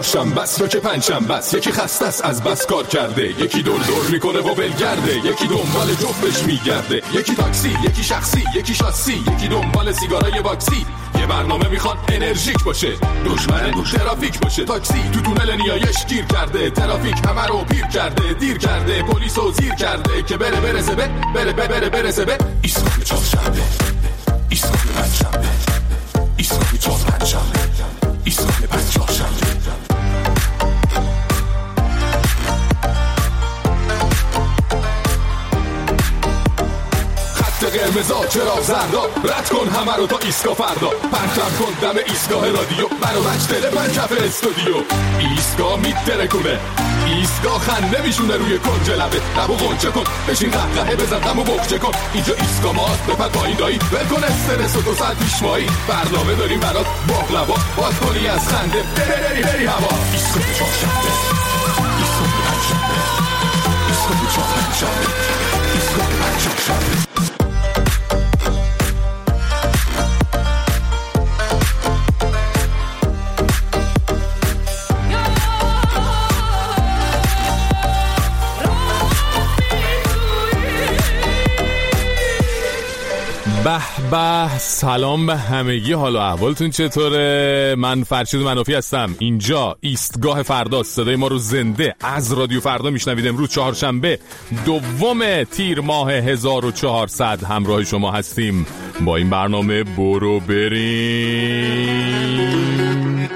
چهارشنبه است یا که پنجشنبه است. یکی خسته است از بس کار کرده، یکی دور دور میکنه و ولگرده، یکی دنبال جفتش میگرده، یکی تاکسی، یکی شخصی، یکی شاسی، یکی دنبال سیگارای باکسی. یه برنامه میخواد انرژیک باشه، دشمن ترافیک باشه. تاکسی تو تونل نیایش گیر کرده، ترافیک همه رو پیر کرده، دیر کرده، پلیسو زیر کرده که برسه به ایستگاه چهارشنبه، ایستگاه پنجشنبه، ایستگاه چهارشنبه، ایستگاه پنجشنبه. قرمزا چراغ زردا، رد کن همه رو تا ایستگاه فردا. پرچم کن دم ایستگاه رادیو، برو مجدل من کف استودیو. ایستگاه میترکونه، ایستگاه خنده میشونه روی کنج لبه. لبو غنچه کن، بشین قهقهه بزن، غمو بخچه کن. اینجا ایستگاه ماست، بپر پایین دایی، ول کن استرس و 2 ساعت پیش مایی. برنامه داریم برات باقلوا، باز کنی از خنده بری هوا. ایستگاه چهارشنبه، ایستگاه پنجشنبه، ایستگاه چهارشنبه، ایستگاه پنجشنبه. به سلام به همگی، حال و احوالتون چطوره؟ من فرشید منافی هستم. اینجا ایستگاه فرداست. صدای ما رو زنده از رادیو فردا میشنوید. امروز چهارشنبه 2 تیر ماه 1400 همراه شما هستیم با این برنامه. برو بریم.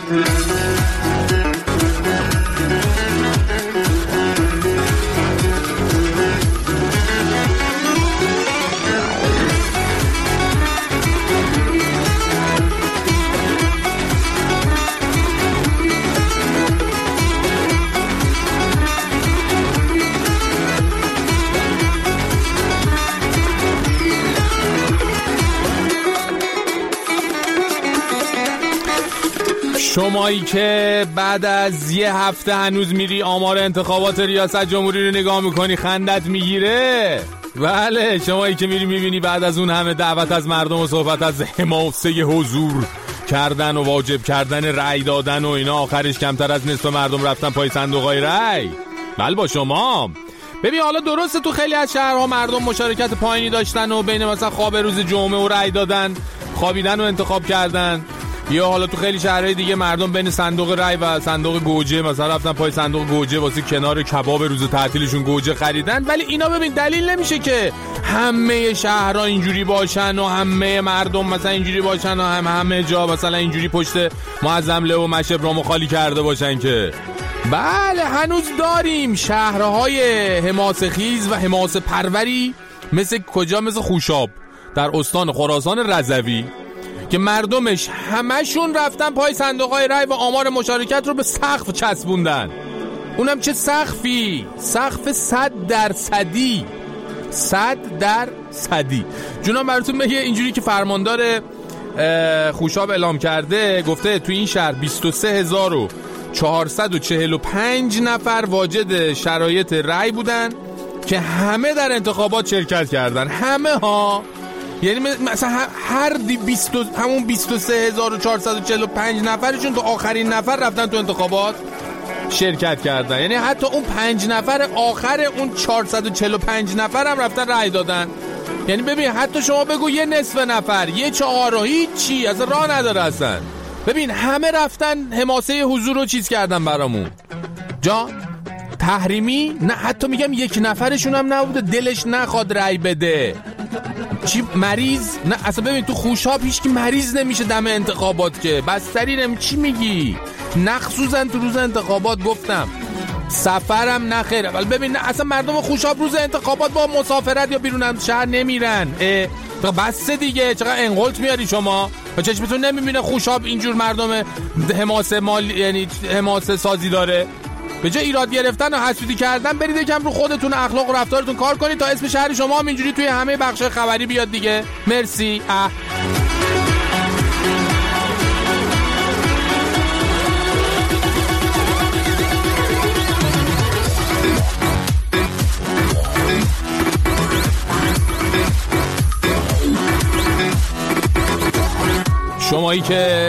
شمایی که بعد از یه هفته هنوز میری آمار انتخابات ریاست جمهوری رو نگاه میکنی خندت میگیره. بله، شمایی که میری میبینی بعد از اون همه دعوت از مردم و صحبت از حماسه حضور کردن و واجب کردن رأی دادن و اینا، آخرش کمتر از نصف مردم رفتن پای صندوقای رأی. بله با شما. ببین حالا درسته تو خیلی از شهرها مردم مشارکت پایینی داشتن و بین مثلا خواب روز جمعه و رأی دادن خوابیدن و انتخاب کردن، یا حالا تو خیلی شهرهای دیگه مردم بین صندوق رای و صندوق گوجه مثلا رفتن پای صندوق گوجه واسه کنار کباب روز تعطیلشون گوجه خریدن. ولی اینا ببین دلیل نمیشه که همه شهرها اینجوری باشن و همه مردم مثلا اینجوری باشن و همه جا مثلا اینجوری پشت معظم له و مشهد رامو خالی کرده باشن که. بله هنوز داریم شهرهای حماسه خیز و حماسه پروری مثل کجا؟ مثل خوشاب در استان خراسان رضوی که مردمش همشون رفتن پای صندوقهای رای و آمار مشارکت رو به سقف چسبوندن. اونم چه سقفی؟ سقف 100%. 100%. جونم براتون بگه اینجوری که فرماندار خوشاب اعلام کرده، گفته تو این شهر 23445 نفر واجد شرایط رای بودن که همه در انتخابات شرکت کردن. همه ها، یعنی مثلا هر 23445 نفرشون تو آخرین نفر رفتن تو انتخابات شرکت کردن. یعنی حتی اون 5 نفر آخر اون 445 نفر هم رفتن رأی دادن. یعنی ببین حتی شما بگو یه نصف نفر، یه 4 هیچی از راه نداره اصلا. ببین همه رفتن حماسه حضور رو چیز کردن برامون. جان تحریمی نه، حتی میگم 1 نفرشون هم نبوده دلش نخواد رأی بده. چی مریض؟ نه اصلا ببین تو خوشاب هیچ کی مریض نمیشه دم انتخابات که بستری چی میگی؟ نخصوصا تو روز انتخابات گفتم سفرم نخیره. ولی ببین نه اصلا مردم خوشاب روز انتخابات با مسافرت یا بیرون از شهر نمیرن. بس دیگه چقدر انقلت میاری شما؟ و چشمتون نمیبینه خوشاب اینجور مردم حماسه مال یعنی حماسه سازی داره؟ به جای ایراد گرفتن و حسودی کردن برید یکم رو خودتون اخلاق و رفتارتون کار کنید تا اسم شهر شما هم اینجوری توی همه بخش خبری بیاد دیگه. مرسی. شمایی که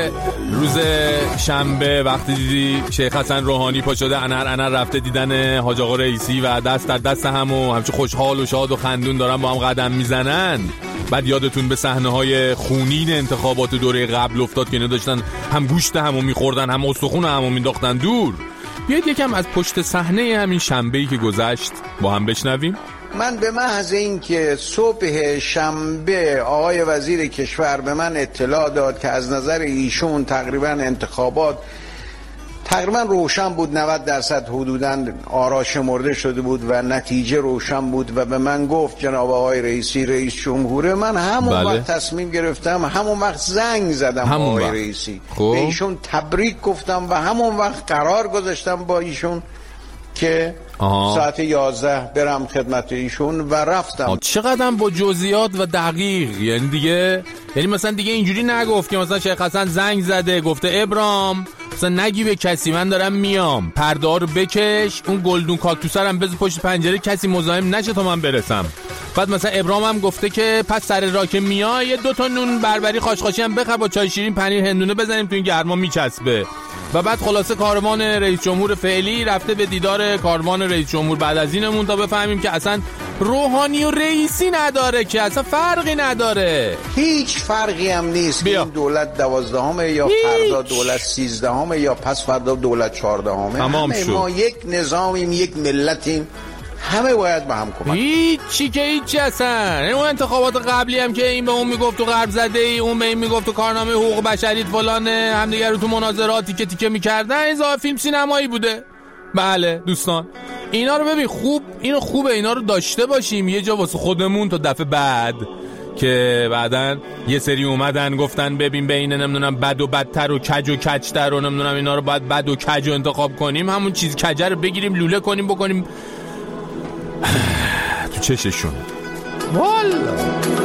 روز شنبه وقتی دیدی شیخ حسن روحانی پا شده انر رفته دیدن حاج آقا رئیسی و دست در دست هم و همچه خوشحال و شاد و خندون دارن با هم قدم میزنن، بعد یادتون به صحنه‌های خونین انتخابات دوره قبل افتاد که اینا داشتن هم گوشت همو میخوردن هم استخون همو مینداختن دور. بیاید یکم از پشت صحنه همین شنبه‌ای که گذشت با هم بشنویم. من به محض این که صبح شنبه آقای وزیر کشور به من اطلاع داد که از نظر ایشون تقریبا انتخابات تقریبا روشن بود، 90% حدوداً آرا شمرده شده بود و نتیجه روشن بود و به من گفت جناب آقای رئیسی رئیس جمهوره، من همون وقت تصمیم گرفتم، همون وقت زنگ زدم آقای رئیسی به ایشون تبریک گفتم و همون وقت قرار گذاشتم با ایشون که ساعت 11 برم خدمت ایشون و رفتم. چقدر با جزئیات و دقیق، یعنی مثلا دیگه اینجوری نگفت که مثلا شیخ حسن زنگ زده گفته ابرام مثلا نگی به کسی من دارم میام، پرده رو بکش، اون گلدون کاکتوسرم بذار پشت پنجره کسی مزاحم نشه تا من برسم. بعد مثلا ابرام هم گفته که پس سر راه که میای یه 2 تا نون بربری خاشخاشی هم بخر با چای شیرین پنیر هندونه بزنیم تو این گرما میچسبه. و بعد خلاصه کاروان رئیس جمهور فعلی رفته به دیدار کاروان رئیس جمهور بعد از اینمون تا بفهمیم که اصلا روحانی و رئیسی نداره، که اصلا فرقی نداره، هیچ فرقی هم نیست. این دولت 12 یا فردا دولت 13 یا پس فردا دولت 14. همه ما یک نظامیم، یک ملتیم، همه باید با هم کمک. هیچی که هیچی اصلا. اون انتخابات قبلی هم که این به اون میگفت تو غرب زده ای، اون به این میگفت تو کارنامه حقوق بشری فلانه، همدیگه رو تو مناظراتی که تیکه میکردن، این فیلم سینمایی بوده. بله دوستان اینا رو ببین، خوبه اینا رو داشته باشیم یه جا واسه خودمون تا دفعه بعد که بعدن یه سری اومدن گفتن ببین بین نمیدونم بد و بدتر و کج و کجتر و نمیدونم اینا رو باید بد و کج انتخاب کنیم، همون چیز کجه رو بگیریم لوله کنیم بکنیم تو چششون. والا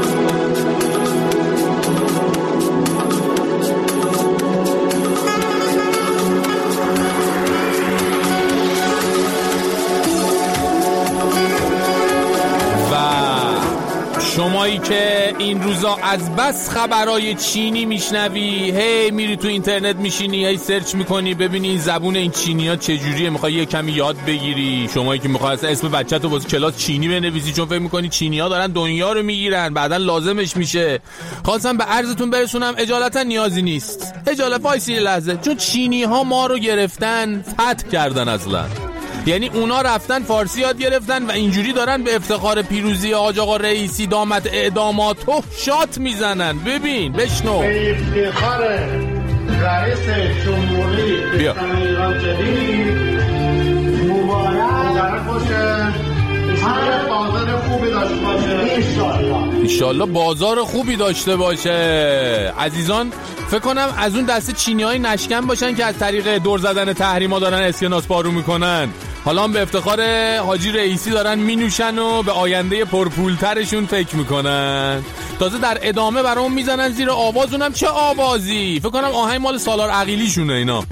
شمایی که این روزا از بس خبرای چینی میشنوی، هی میری تو اینترنت میشینی هی سرچ میکنی ببینی این زبون این چینی ها چجوریه، میخوای یه کمی یاد بگیری، شمایی که میخوای اصلا اسم بچه‌تو واسه کلاس چینی بنویسی چون فکر میکنی چینی ها دارن دنیا رو میگیرن بعدن لازمش میشه، خواستم به عرضتون برسونم اجالتا نیازی نیست. اجالت وایسی لحظه، چون چینی ها ما رو گرفتن، فتح کردن اصلا. یعنی اونا رفتن فارسی یاد گرفتن و اینجوری دارن به افتخار پیروزی حاج آقا رئیسی دامت اعدامات شات میزنن. ببین بشنو. به افتخار رئیس جمهوری ایران جدید مبارک درک باشه، بازار خوبی داشته باشه انشالله بازار خوبی داشته باشه. عزیزان فکر کنم از اون دسته چینی‌های نشکن باشن که از طریق دور زدن تحریما دارن اسکناس پارو میکنن، حالا هم به افتخار حاجی رئیسی دارن مینوشن و به آینده پرپولترشون فکر میکنن. تازه در ادامه برامون میزنن زیر آواز، اونم چه آوازی، فکر کنم آهنگ مال سالار عقیلیشونه اینا.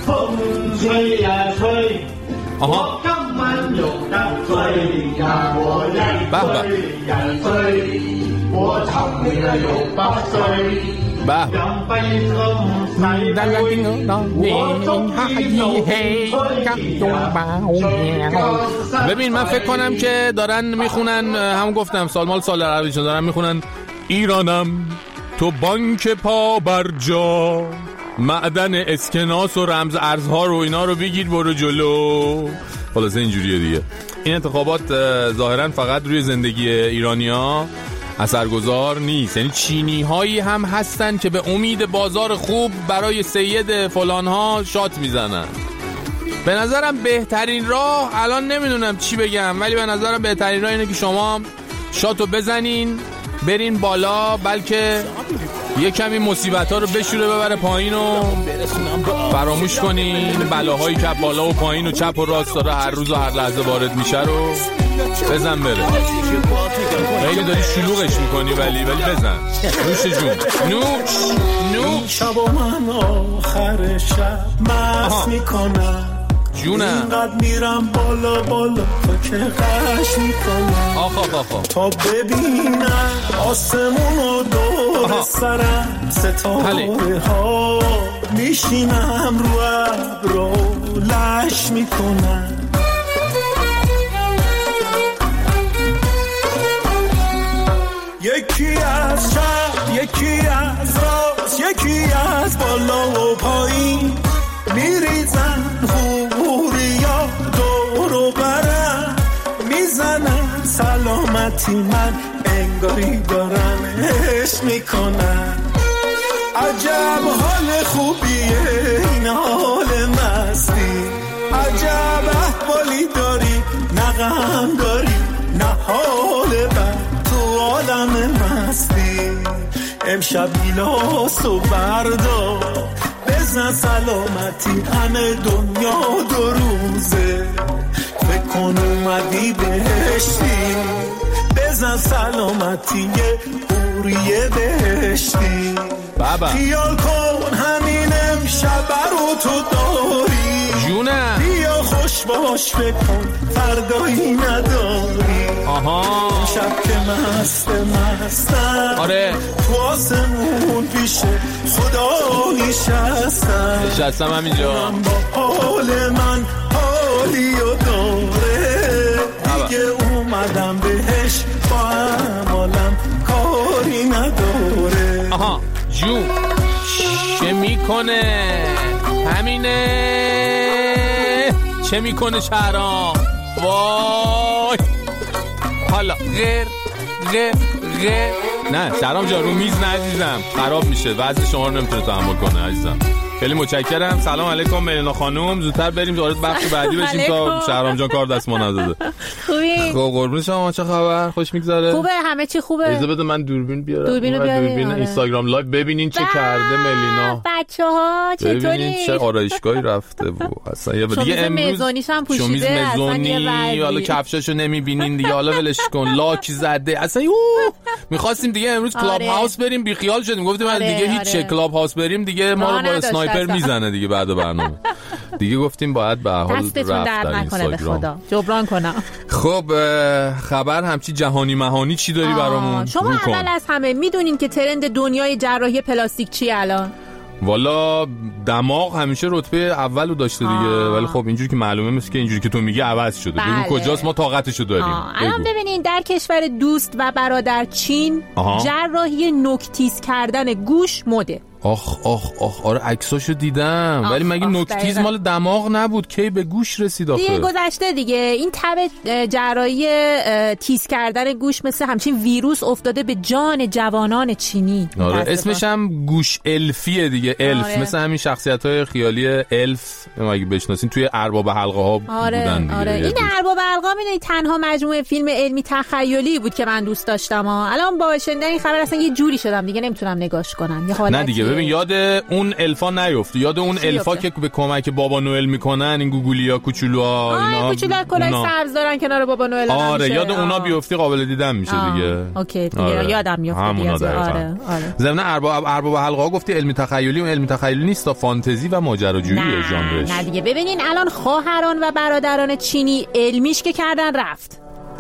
آها ببین من فکر کنم که دارن میخونن، هم گفتم سالمال سالار عقیلیشون دارن میخونن ایرانم تو بانک پا بر جا، معدن اسکناس و رمز ارزها رو اینا رو بگیر برو جلو. خلاصه اینجوریه دیگه. این انتخابات ظاهرا فقط روی زندگی ایرانی‌ها اثرگذار نیست، یعنی چینی هایی هم هستن که به امید بازار خوب برای سید فلان ها شات میزنن. به نظرم بهترین راه، الان نمیدونم چی بگم، ولی به نظرم بهترین راه اینه که شما شاتو بزنین برین بالا، بلکه یه کمی مصیبت ها رو بشوره ببره پایین و فراموش کنین بلاهایی که بالا و پایین و چپ و راست داره هر روز و هر لحظه وارد میشه رو بزن بره. خیلی داری شلوغش میکنی ولی بزن. نوش جون نوش شب و من آخر شب مست میکنم جونم، اینقدر میرم بالا تو که قش میکنم آخا تا ببینم آسمون و دور سرم ستاره ها میشه میشینم رو ابرو لش میکنم. یکی از شب یکی از راست یکی از بالا و پایین میریزن حوریا دورو برم میزنن سلامتی من انگاری دارم عشق میکنن. عجب حال خوبیه این حال مستی، عجب احوالی داری نه غم داری نه حال بد تو عالم مستی. امشب گیلاسو بردار بزن سلامتی همه دنیا دو روزه بکن اومدی بهشتی بزن سلامتی یه اوریه بهشتی. بابا خیال کن همین امشب رو تو داری جونم بیا خوش باش بکن فردایی نداری. آها شب که مستم آره تو آسمون پیشه خدا نشستم همینجا با حال من حالی و داره دیگه اومدم بهش با عمالم کاری نداره. آها جون چه میکنه همینه چه میکنه شهرام وای حالا غیر نه شهرام جان رو میز نه عزیزم خراب میشه وضع شما رو نمیتونه تحمل کنه عزیزم. خیلی متشکرم. سلام علیکم ملینا خانم. زودتر بریم وارد بخش بعدی بشیم تا شهرام جان کار دست ما نداده. خوبی؟ خب قربون شما چه خبر؟ خوش میگذره؟ خوبه همه چی خوبه. اجازه بده من دوربین بیارم. دوربین اینستاگرام لایو ببینین چه کرده ملینا. بچه‌ها چطوری؟ ببینین چه آرایشگاهی رفته و اصلا یه دیگه امروز مزونیش هم پوشیده شمیز مزونی حالا کفشاشو نمیبینین دیگه حالا ولش کن لاک زده اصلا می‌خواستیم دیگه امروز کلاب هاوس بریم بی خیال شدیم گفتیم دیگه هیچ کلاب هاوس بریم دیگه ما رو با اسنایپر میزنه دیگه بعد برنامه دیگه گفتیم باید به حال رفت در اینستاگرام جبران کنم. خب خبر همچی جهانی مهانی چی داری برامون؟ شما اول از همه میدونین که ترند دنیای جراحی پلاستیک چی الان؟ والا دماغ همیشه رتبه اولو داشته دیگه ولی خب اینجوری که معلومه مثل که اینجوری که تو میگی عوض شده. بگو کجاست ما طاقتشو داریم. الان ببینین در کشور دوست و برادر چین جراحی نوک‌تیز کردن گوش مده. آخ آره عکساشو دیدم ولی مگه نوک‌تیز مال دماغ نبود کی به گوش رسید آخه؟ دیگه گذشته دیگه. این تب جراحی تیز کردن گوش مثل همچین ویروس افتاده به جان جوانان چینی. آره اسمش هم گوش الفیه دیگه الف مثل همین شخصیت‌های خیالی الف مگه بشناسین توی ارباب حلقه ها بودن دیگه. آره این ارباب حلقه میدونی تنها مجموعه فیلم علمی تخیلی بود که من دوست داشتم الان با شنیدن این خبر اصلا یه جوری شدم دیگه نمیتونم نگاش کنم. یه حالت نه دیگه ببین یاد اون الفا نیفت یاد اون الفا که به کمک بابا نوئل میکنن این گوگولیا کوچولوها اینا کوچولو کلاه سبز دارن کنار بابا نوئل. آره یاد اونا بیفتی قابل دیدن میشه دیگه. اوکی دیگه یادم میفته دیگه. آره ضمن ارباب حلقه ها گفتی علمی تخیلی اون علمی تخیلی نیست تا فانتزی و ماجراجویی ژانرش. نه دیگه ببینین الان خواهران و برادران چینی علمیش که کردن رفت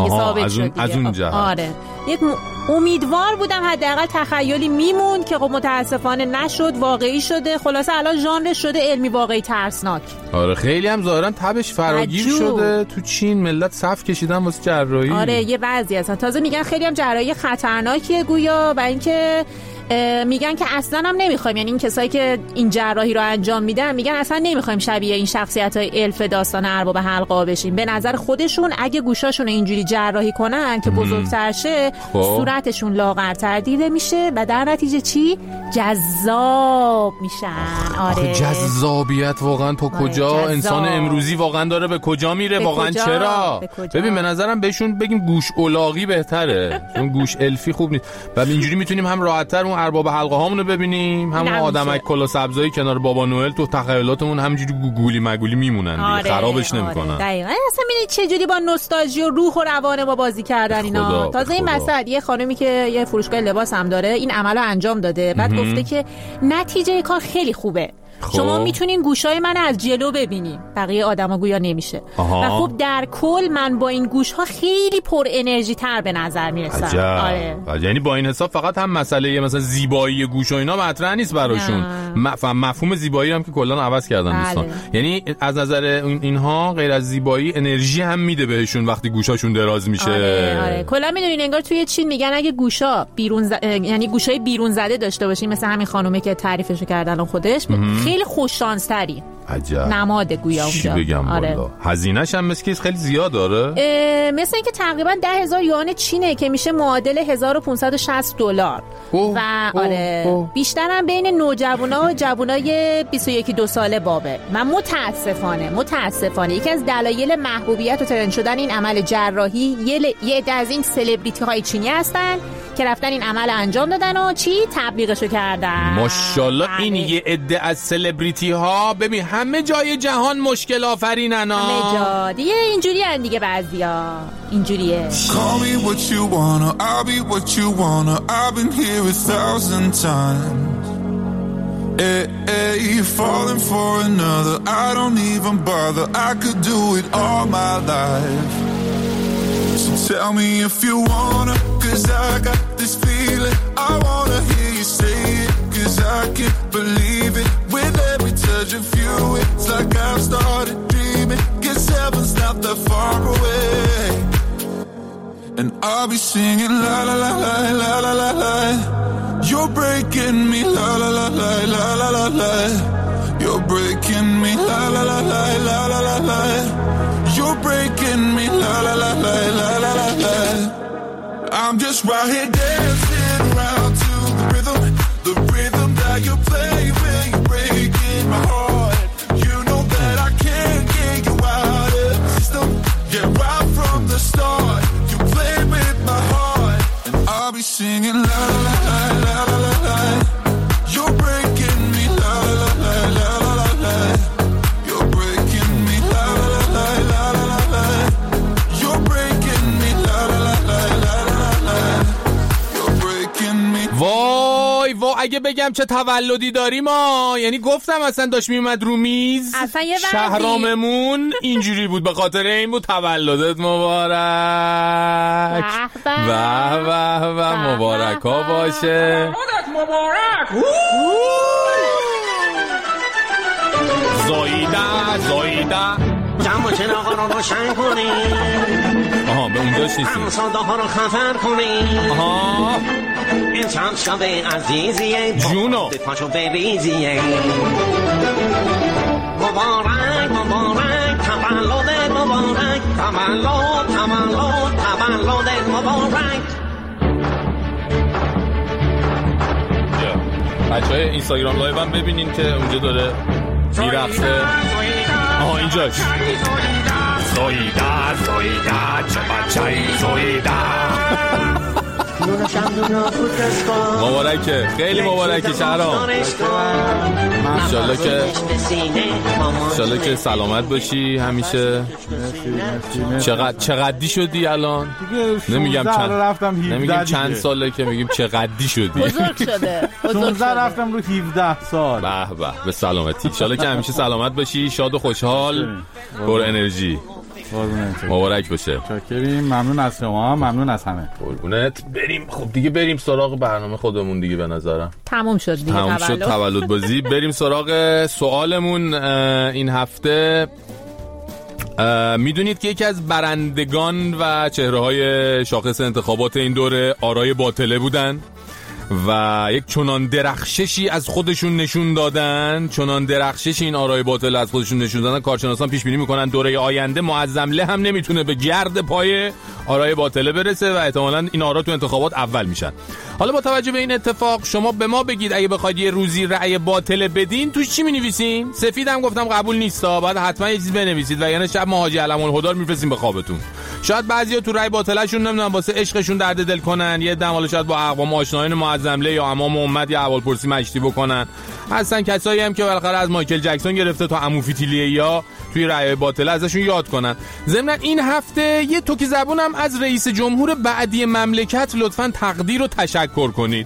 از اون جهت. آره یک امیدوار بودم حداقل تخیلی میموند که خب متاسفانه نشد واقعی شده. خلاصه الان ژانر شده علمی واقعی ترسناک. آره خیلی هم ظاهرا تبش فراگیر شده تو چین ملت صف کشیدن واسه جراحی. آره یه بعضی هستن تازه میگن خیلی هم جراحی خطرناکیه گویا و اینکه میگن که اصلا هم نمیخوایم یعنی این کسایی که این جراحی رو انجام میدن میگن اصلا نمیخوایم شبیه این شخصیت‌های الف داستان ارباب حلقه بشیم. به نظر خودشون اگه گوشاشون اینجوری جراحی کنن که بزرگتر شه صورتشون لاغرتر دیده میشه و در نتیجه چی جذاب میشن. آره جذابیت واقعا تا کجا انسان امروزی واقعا داره به کجا میره واقعا چرا؟ ببین به نظرم بهشون بگیم گوش الاغی بهتره چون گوش الفی خوب نیست و اینجوری میتونیم هم راحت‌تر ارباب حلقه هامونو ببینیم هم آدمک کلا سبزایی کنار بابا نوئل تو تخیلاتمون همینجوری گوگولی مگولی میمونن دیگه. خرابش نمیکنن. دقیقاً اصلا ببینید چه جوری با نوستالژی و روح و روان ما بازی کردن اینا. تازه این وسط یه خانمی که یه فروشگاه لباس هم داره این عملو انجام داده بعد گفته که نتیجه کار خیلی خوبه شما میتونین گوشای من از جلو ببینین، بقیه آدما گویا نمیشه. و خب در کل من با این گوشها خیلی پر انرژی تر به نظر میرسم. آره. یعنی با این حساب فقط هم مسئله مثلا زیبایی گوش و اینا مطرح نیست براشون، مفهوم زیبایی هم که کلا عوض کردن دوستان. یعنی از نظر اینها غیر از زیبایی انرژی هم میده بهشون وقتی گوشاشون دراز میشه. آره. کلا میدونین انگار توی چین میگن اگه گوشا یعنی گوشای بیرون زده داشته باشین، مثل همین خانومه که تعریفشو کردن خودش، خیلی خوش شانس تری. عجب. نماده گویا اونجا. چی بگم والا. هزینه‌ش هم مثل که خیلی زیاد داره. مثل اینکه تقریبا 10,000 یوان چینه که میشه معادل $1560. و آره بیشتر هم بین نوجوانا و جوانای 21-22 ساله بابه. من متاسفانه یکی از دلایل محبوبیت و ترند شدن این عمل جراحی یه عده از این سلبریتی های چینی هستن که رفتن این عمل انجام دادن و تبلیغشو کردن. ماشاءالله. این یه عده از سلبریتی ها ببین همه جای جهان مشکل آفرینن. همه جا دیگه اینجوریه دیگه، بعضیا اینجوریه. Call me what you wanna, I'll be what you wanna. I've been here 1,000 times. You're falling for another, I don't even bother. I could do it all my life. So tell me if you wanna, 'cause I got this feeling. I wanna hear you say it, 'cause I can't believe it. With every touch of you, it's like I've started dreaming. 'Cause heaven's not that far away. And I'll be singing la la la la la la la la. You're breaking me la la la la la la la la. You're breaking me la la la la la la la la. You're breaking me la la la la la la la la. I'm just right here dancing around to the rhythm that you play when you're breaking my heart. You know that I can't get you out of the system. Yeah, right from the start, you play with my heart, and I'll be singing la la la la la la la. You're breaking me la la la la la la la. You're breaking me la la la la la la la. You're breaking me la la la la la la la. You're breaking me. وای اگه بگم چه تولدی داریم یعنی گفتم اصلا داشت میومد رو میز شهراممون اینجوری بود، به خاطر این بود تولدت مبارک. به مبارک ها باشه. تولدت مبارک. زایده جمع چراغا رو روشن کنیم. آها به اونجاش نیستیم. همساده ها رو خفر کنیم. آها این چند شبه عزیزیه جونو به پاشو بریزیه. مبارک مبارک تولدت مبارک. تولدت مبارک. بچه های اینستاگرام لایو هم ببینین که اونجا داره میرقصه. آها اینجاش. زایده چه بچه‌ای زایده. مبارکه، خیلی مبارکه شهرام. انشالله که سلامت باشی همیشه. چقدی شدی الان؟ نمیگم چند ساله که میگیم چقدی شدی. بزرگ شده. 16 رفتم رو 17 سال. به به سلامتی. انشالله که همیشه سلامت باشی، شاد و خوشحال، پر انرژی. مبارک باشه. شاکریم، ممنون از شما، ممنون از همه. قربونت. بریم خب دیگه بریم سراغ برنامه خودمون دیگه. به نظرم تموم شد تولد بازی. بریم سراغ سوالمون این هفته. میدونید که یکی از برندگان و چهره‌های شاخص انتخابات این دوره آرای باطله بودن و یک چنان درخششی از خودشون نشون دادن، چنان درخششی این آرای باطل از خودشون نشون دادن. کارشناسان پیش بینی میکنن دوره آینده معظمله هم نمیتونه به گرد پای آرای باطله برسه و احتمالاً این آرا تو انتخابات اول میشن. حالا با توجه به این اتفاق شما به ما بگید اگه بخواید یه روزی رأی باطله بدین توش چی می‌نویسین؟ سفیدم گفتم قبول نیستا، بعد حتما یه چیز بنویسید وگرنه شب ما حاجی علم‌الهدی میفرستیم به خوابتون. شاید بعضیا تو رأی باطلهشون نمیدونن واسه عشقشون درد دل کنن، یه دم شاید با اقوام آشنایان معظمله یا امام امت یا احوالپرسی مشتی بکنن. هستن کسایی هم که بالاخره از مایکل جکسون گرفته تا عمو فیتیلیه توی رأی باطله ازشون یاد کنن. ضمن این هفته یه توکی زبونم از رئیس جمهور بعدی مملکت لطفاً تقدیر و تشکر کنید،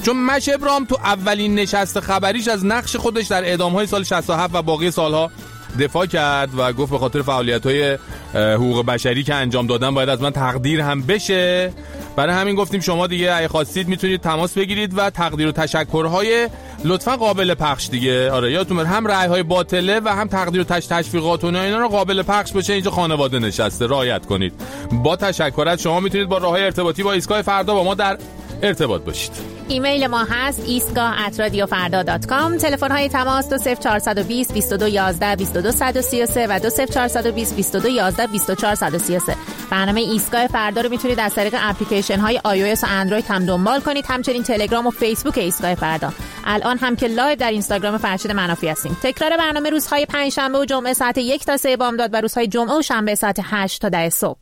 چون مش ابراهیم تو اولین نشست خبریش از نقش خودش در اعدام‌های سال 67 و باقی سالها دفاع کرد و گفت به خاطر فعالیت‌های حقوق بشری که انجام دادن باید از من تقدیر هم بشه. برای همین گفتیم شما دیگه اگه خواستید میتونید تماس بگیرید و تقدیر و تشکرهای لطفا قابل پخش دیگه. آره یادتون بره هم رأی‌های باطله و هم تقدیر و تشویقات و اینا رو قابل پخش بشه. اینجا خانواده نشسته، رعایت کنید. با تشکر از شما میتونید با راه‌های ارتباطی با ایستگاه فردا با ما در ارتباط باشید. ایمیل ما هست eastgah@radiofarda.com. تلفن های تماس 20420 2211 2233 و 20420 2211 2433. برنامه ایستگاه فردا رو میتونید از طریق اپلیکیشن های iOS و اندروید هم دنبال کنید، همچنین تلگرام و فیسبوک ایستگاه فردا. الان هم که لایو در اینستاگرام فرشید منافی هستیم. تکرار برنامه روزهای پنجشنبه و جمعه ساعت 1 تا 3 بامداد و روزهای جمعه و شنبه ساعت 8 تا 10 صبح.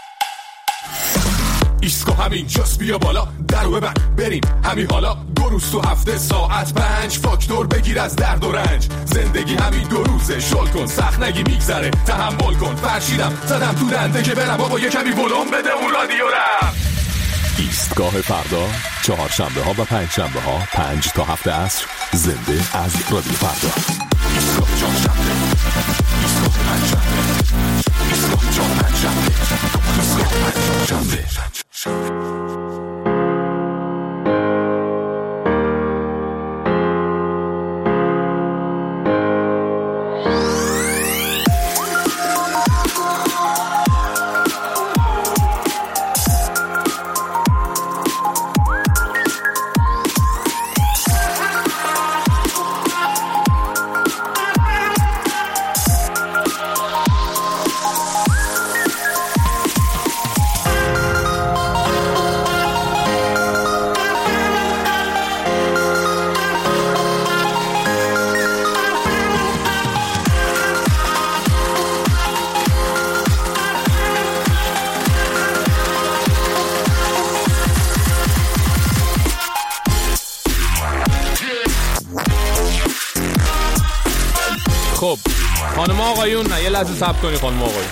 ایسکو همین جاست، بیا بالا درو ببند بریم همین حالا. 2 روز تو هفته ساعت 5 فاکتور بگیر از درد و رنج. زندگی همین 2 روزه، شل کن سخت نگی میگذره، تحمل کن. فرشیدم زدم تو دنده که برم بابا یه کمی ولوم بده اون رادیو رم. ایستگاه فردا چهارشنبه ها و پنجشنبه ها 5 تا 7 عصر زنده از رادیو فردا. ایستگاه چهارشنبه، ایستگاه پنجشنبه، ایستگاه چهارشنبه، ایستگاه پنجشنبه. خب خانم آقایون، نه یه لحظه صبر کنی خانم آقایون.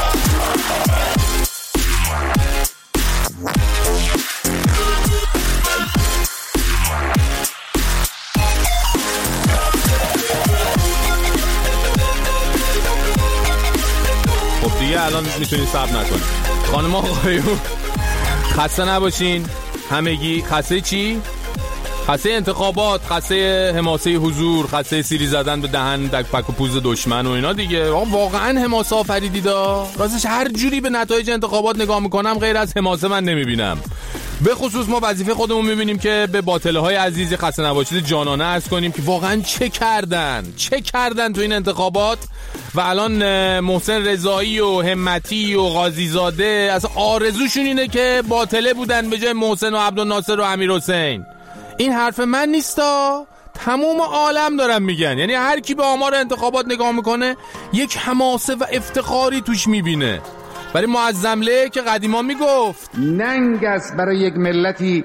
خب دیگه الان میتونید صبر نکنید. خانم آقایون خسته نباشین همگی. خسته چی؟ خسته انتخابات، خسته حماسه حضور، خسته سیری زدن به دهن دک و پوز دشمن و اینا دیگه. واقعا حماسه آفریدیدا. راستش هر جوری به نتایج انتخابات نگاه میکنم غیر از حماسه من نمیبینم. به خصوص ما وظیفه خودمون میبینیم که به باطله های عزیز خسته نباشید جانانه عرض کنیم که واقعا چه کردن تو این انتخابات. و الان محسن رضایی و همتی و قاضی زاده اصلا آرزوشون اینه که باطله بودن به جای محسن و عبدالناصر و امیرحسین. این حرف من نیستا، تمام عالم دارن میگن. یعنی هر کی به آمار انتخابات نگاه میکنه یک حماسه و افتخاری توش میبینه. برای معظمله که قدیما میگفت ننگ است برای یک ملتی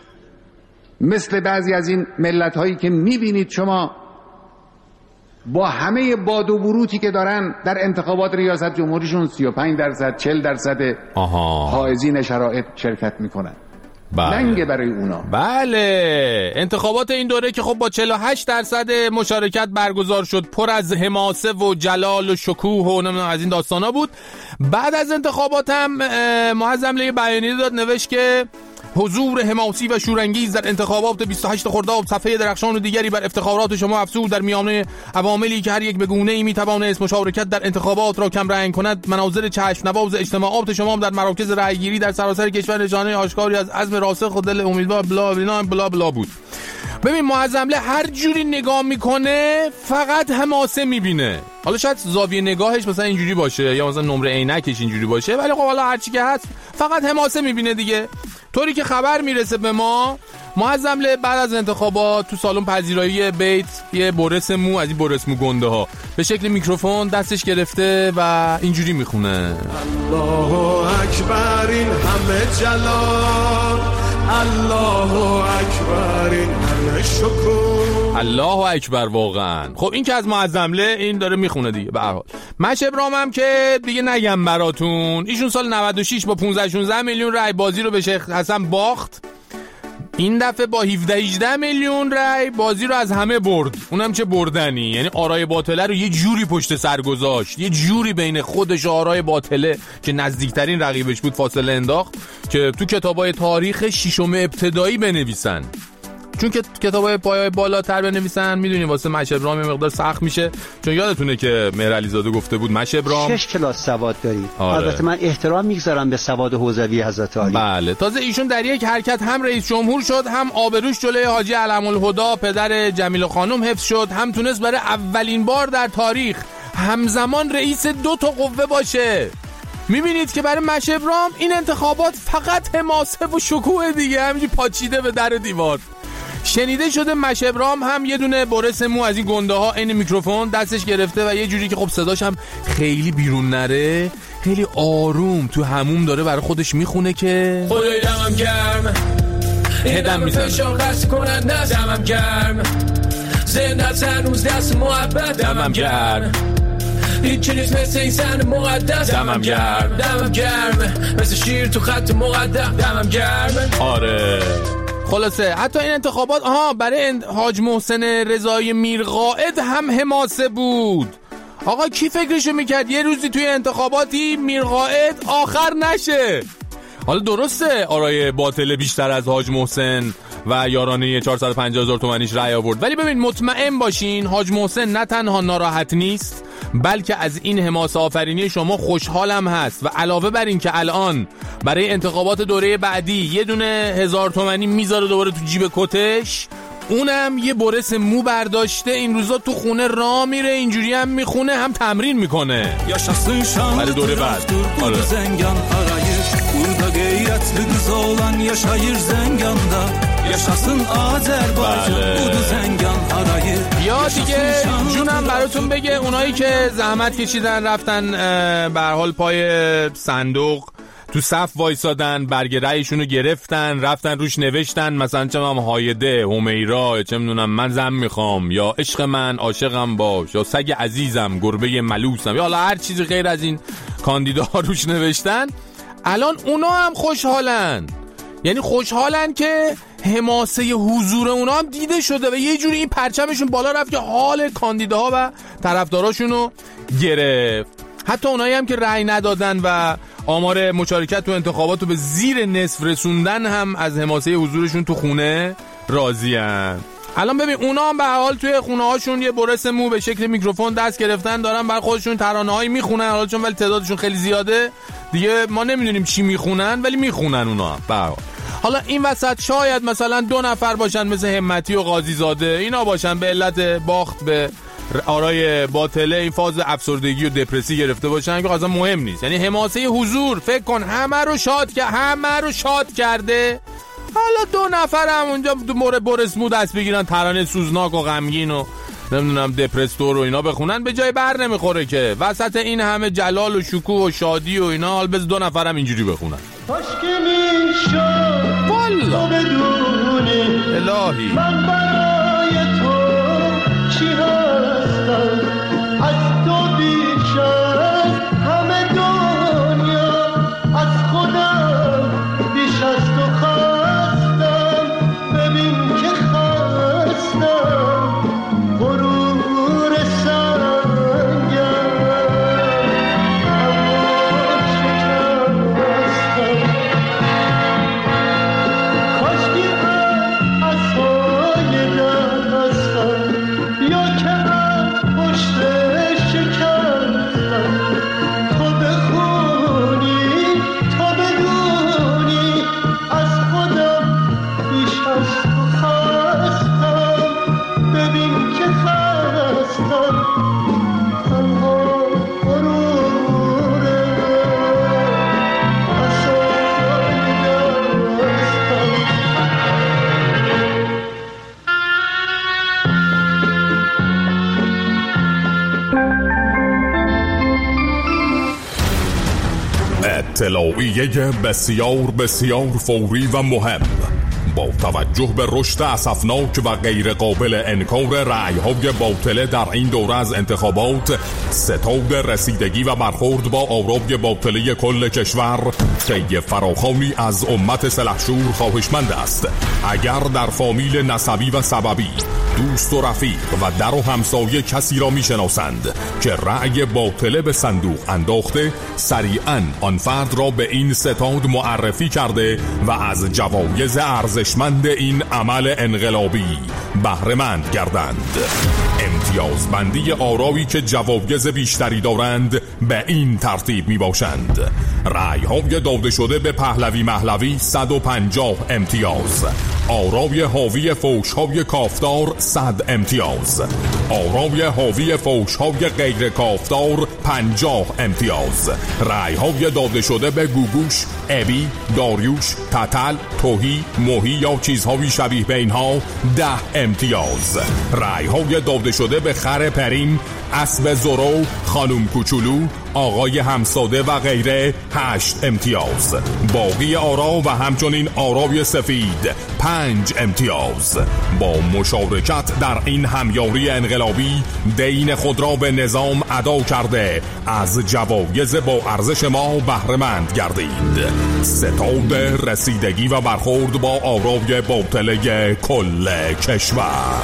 مثل بعضی از این ملت هایی که میبینید شما با همه باد و بروتی که دارن در انتخابات ریاست جمهوریشون 35%، 40% حائزین شرایط شرکت میکنن. ننگه برای اونا. بله، انتخابات این دوره که خب با 48% مشارکت برگزار شد، پر از حماسه و جلال و شکوه و از این داستانا بود. بعد از انتخابات هم معظمله بیانیه داد، نوشت که حضور حماسی و شورانگیز در انتخابات 28 خرداد صفحه درخشان و دیگری بر افتخارات شما افزود در میانه عواملی که هر یک به گونه‌ای میتوانست مشارکت در انتخابات را کم رنگ کند. مناظر چشم نواز اجتماعات شما در مراکز رأیگیری در سراسر کشور نشانه آشکاری از عزم راسخ و دل امیدوار بلا بلا بلا بلا بود. ببین معظمله هر جوری نگاه میکنه فقط حماسه میبینه. حالا شاید زاویه نگاهش مثلا اینجوری باشه یا مثلا نمره عینکش اینجوری باشه، ولی خب حالا هر چی که هست فقط حماسه میبینه دیگه. طوری که خبر میرسه به ما، معظمله بعد از انتخابات تو سالن پذیرایی بیت یه برس مو از این برس مو گنده ها به شکل میکروفون دستش گرفته و اینجوری میخونه: الله اکبر این همه جلال، الله اکبر این همه شکر، الله اکبر. واقعا خب این که از معظمله این داره میخونه دیگه. به هر حال مش ابراهیم هم که دیگه نگم براتون، ایشون سال 96 با 15-16 میلیون رای بازی رو به شیخ حسن باخت. این دفعه با 17-18 میلیون رای بازی رو از همه برد. اونم چه بردنی، یعنی آرای باطله رو یه جوری پشت سر گذاشت، یه جوری بین خودش و آرای باطله که نزدیکترین رقیبش بود فاصله انداخت که تو کتابای تاریخ ششم ابتدایی بنویسن. چون که کتابای پایه‌های بالاتر بنویسن میدونی واسه مشهبرام یه مقدار سخت میشه، چون یادتونه که مهرعلی زاده گفته بود مشهبرام 6 کلاس سواد داری. البته من احترام میگذارم به سواد حوزوی حضرت عالی. بله، تازه ایشون در یک حرکت هم رئیس جمهور شد، هم آبروش جلوی حاجی علم‌الهدی پدر جمیل خانم حفظ شد، هم تونست برای اولین بار در تاریخ همزمان رئیس 2 تا قوه باشه. میبینید که برای مشهبرام این انتخابات فقط حماسه و شکوه دیگه، همینجوری پاچیده به در و دیوار. شنیده شده مشهبرام هم یه دونه برس مو از این گنده ها این میکروفون دستش گرفته و یه جوری که خب صداش هم خیلی بیرون نره، خیلی آروم تو هموم داره برای خودش میخونه که خدای دمم گرم، هدم فشار قصد کنن دمم گرم، زندت هنوز دست محبت دمم گرم، هیچی نیست مثل این سن مقدس دمم گرم، دمم گرم مثل شیر تو خط مقدم دمم گرم. آره خلاصه حتی این انتخابات برای حاج محسن رضایی میرقائد هم حماسه بود. آقا کی فکرشو میکرد یه روزی توی انتخاباتی میرقائد آخر نشه؟ حالا درسته آرای باطله بیشتر از حاج محسن و یارانه 450,000 تومانیش رأی آورد، ولی ببین مطمئن باشین حاج محسن نه تنها ناراحت نیست بلکه از این حماسه آفرینی شما خوشحالم هست و علاوه بر این که الان برای انتخابات دوره بعدی یه دونه 1000 تومانی میذاره دوباره تو جیب کتش، اونم یه برس مو برداشته این روزا تو خونه راه میره اینجوری هم میخونه هم تمرین میکنه برای دوره بعد. آره. Burada qeyrətli qız olan yaşayır Zənganda Yaşasın Azərbaycan budu Zəngan harayır. یا دیگه جونم براتون بگه اونایی که زحمت کشیدن رفتن به هر حال پای صندوق تو صف وایسادن، برگ رأیشونو گرفتن، رفتن روش نوشتن مثلا چه میدونم هایده، همیرا، چه میدونم من زن میخوام، یا عشق من عاشقم باش، یا سگ عزیزم، گربه ملوسم، یا حالا هر چیزی غیر از این کاندیداها روش نوشتن. الان اونا هم خوشحالن، یعنی خوشحالن که حماسه حضور اونا هم دیده شده و یه جوری این پرچمشون بالا رفت که حال کاندیداها و طرفداراشونو گرفت. حتی اونایی هم که رأی ندادن و آمار مشارکت تو انتخابات رو به زیر نصف رسوندن هم از حماسه حضورشون تو خونه راضی‌ان. الان ببین اونا هم به حال توی خونه هاشون یه برس مو به شکل میکروفون دست گرفتن، دارن برای خودشون ترانه‌هایی میخونن، حالا چون ولی تعدادشون خیلی زیاده دیگه ما نمیدونیم چی میخونن ولی میخونن اونا هم به حال. حالا این وسط شاید مثلا 2 نفر باشن مثل همتی و قاضی زاده، اینا باشن به علت باخت به آرای باطله این فاز افسردگی و دپرسی گرفته باشن که اصلا مهم نیست. یعنی حماسه حضور فکر کن همه رو شاد کرده، حالا 2 نفر هم اونجا مورد برسمو دست بگیرن ترانه سوزناک و غمگین و نمیدونم دپرستور و اینا بخونن، به جای بر نمیخوره که وسط این همه جلال و شکوه و شادی و اینا حال بز 2 نفر هم اینجوری بخونن. والا الهی من برای تو چی هستم، از تو بیش از همه دنیا، از خودم بیش از تو خستم، ببین که خستم غرور سنگم، اما شکستم، کاشکی از پای دستم یا که از پشت شکستم، تو بخونی تو بدونی از خودم بیش از تو خستم، ببین که خستم تنها غروره اصای دستم. اطلاعیه بسیار بسیار فوری و مهم. با توجه به رشد اسفناک و غیر قابل انکار رأی‌های باطله در این دوره از انتخابات، ستاد رسیدگی و برخورد با آرای باطله کل کشور طی فراخوانی از امت سلحشور خواهشمند است اگر در فامیل نسبی و سببی دوست و رفیق و در و همسایه کسی را میشناسند که رأی باطله به صندوق انداخته، سریعاً آن فرد را به این ستاد معرفی کرده و از جوایز ارزشمند این عمل انقلابی بهره‌مند گردند. امتیاز بندی آرایی که جوایز بیشتری دارند به این ترتیب می باشند: رأی های داده شده به پهلوی مهلوی 150 امتیاز، آرای حاوی فوش های کافدار 100 امتیاز، آرای حاوی فوش های غیر کافدار 50 امتیاز، رأی های داده شده به گوگوش، ابی، داریوش، تتل، توهی، موهی یا چیزهای شبیه به اینها 10 امتیاز، رأی های داده شده به خر پرین، اسب زرو، خانم کوچولو، آقای همساده و غیره 8 امتیاز، باقی آرا و همچنین آرای سفید 5 امتیاز. با مشارکت در این همیاری انقلابی دین خود را به نظام ادا کرده از جوایز با ارزش ما بهره‌مند گردید. ستاد رسیدگی و برخورد با آرای باطله کل کشور.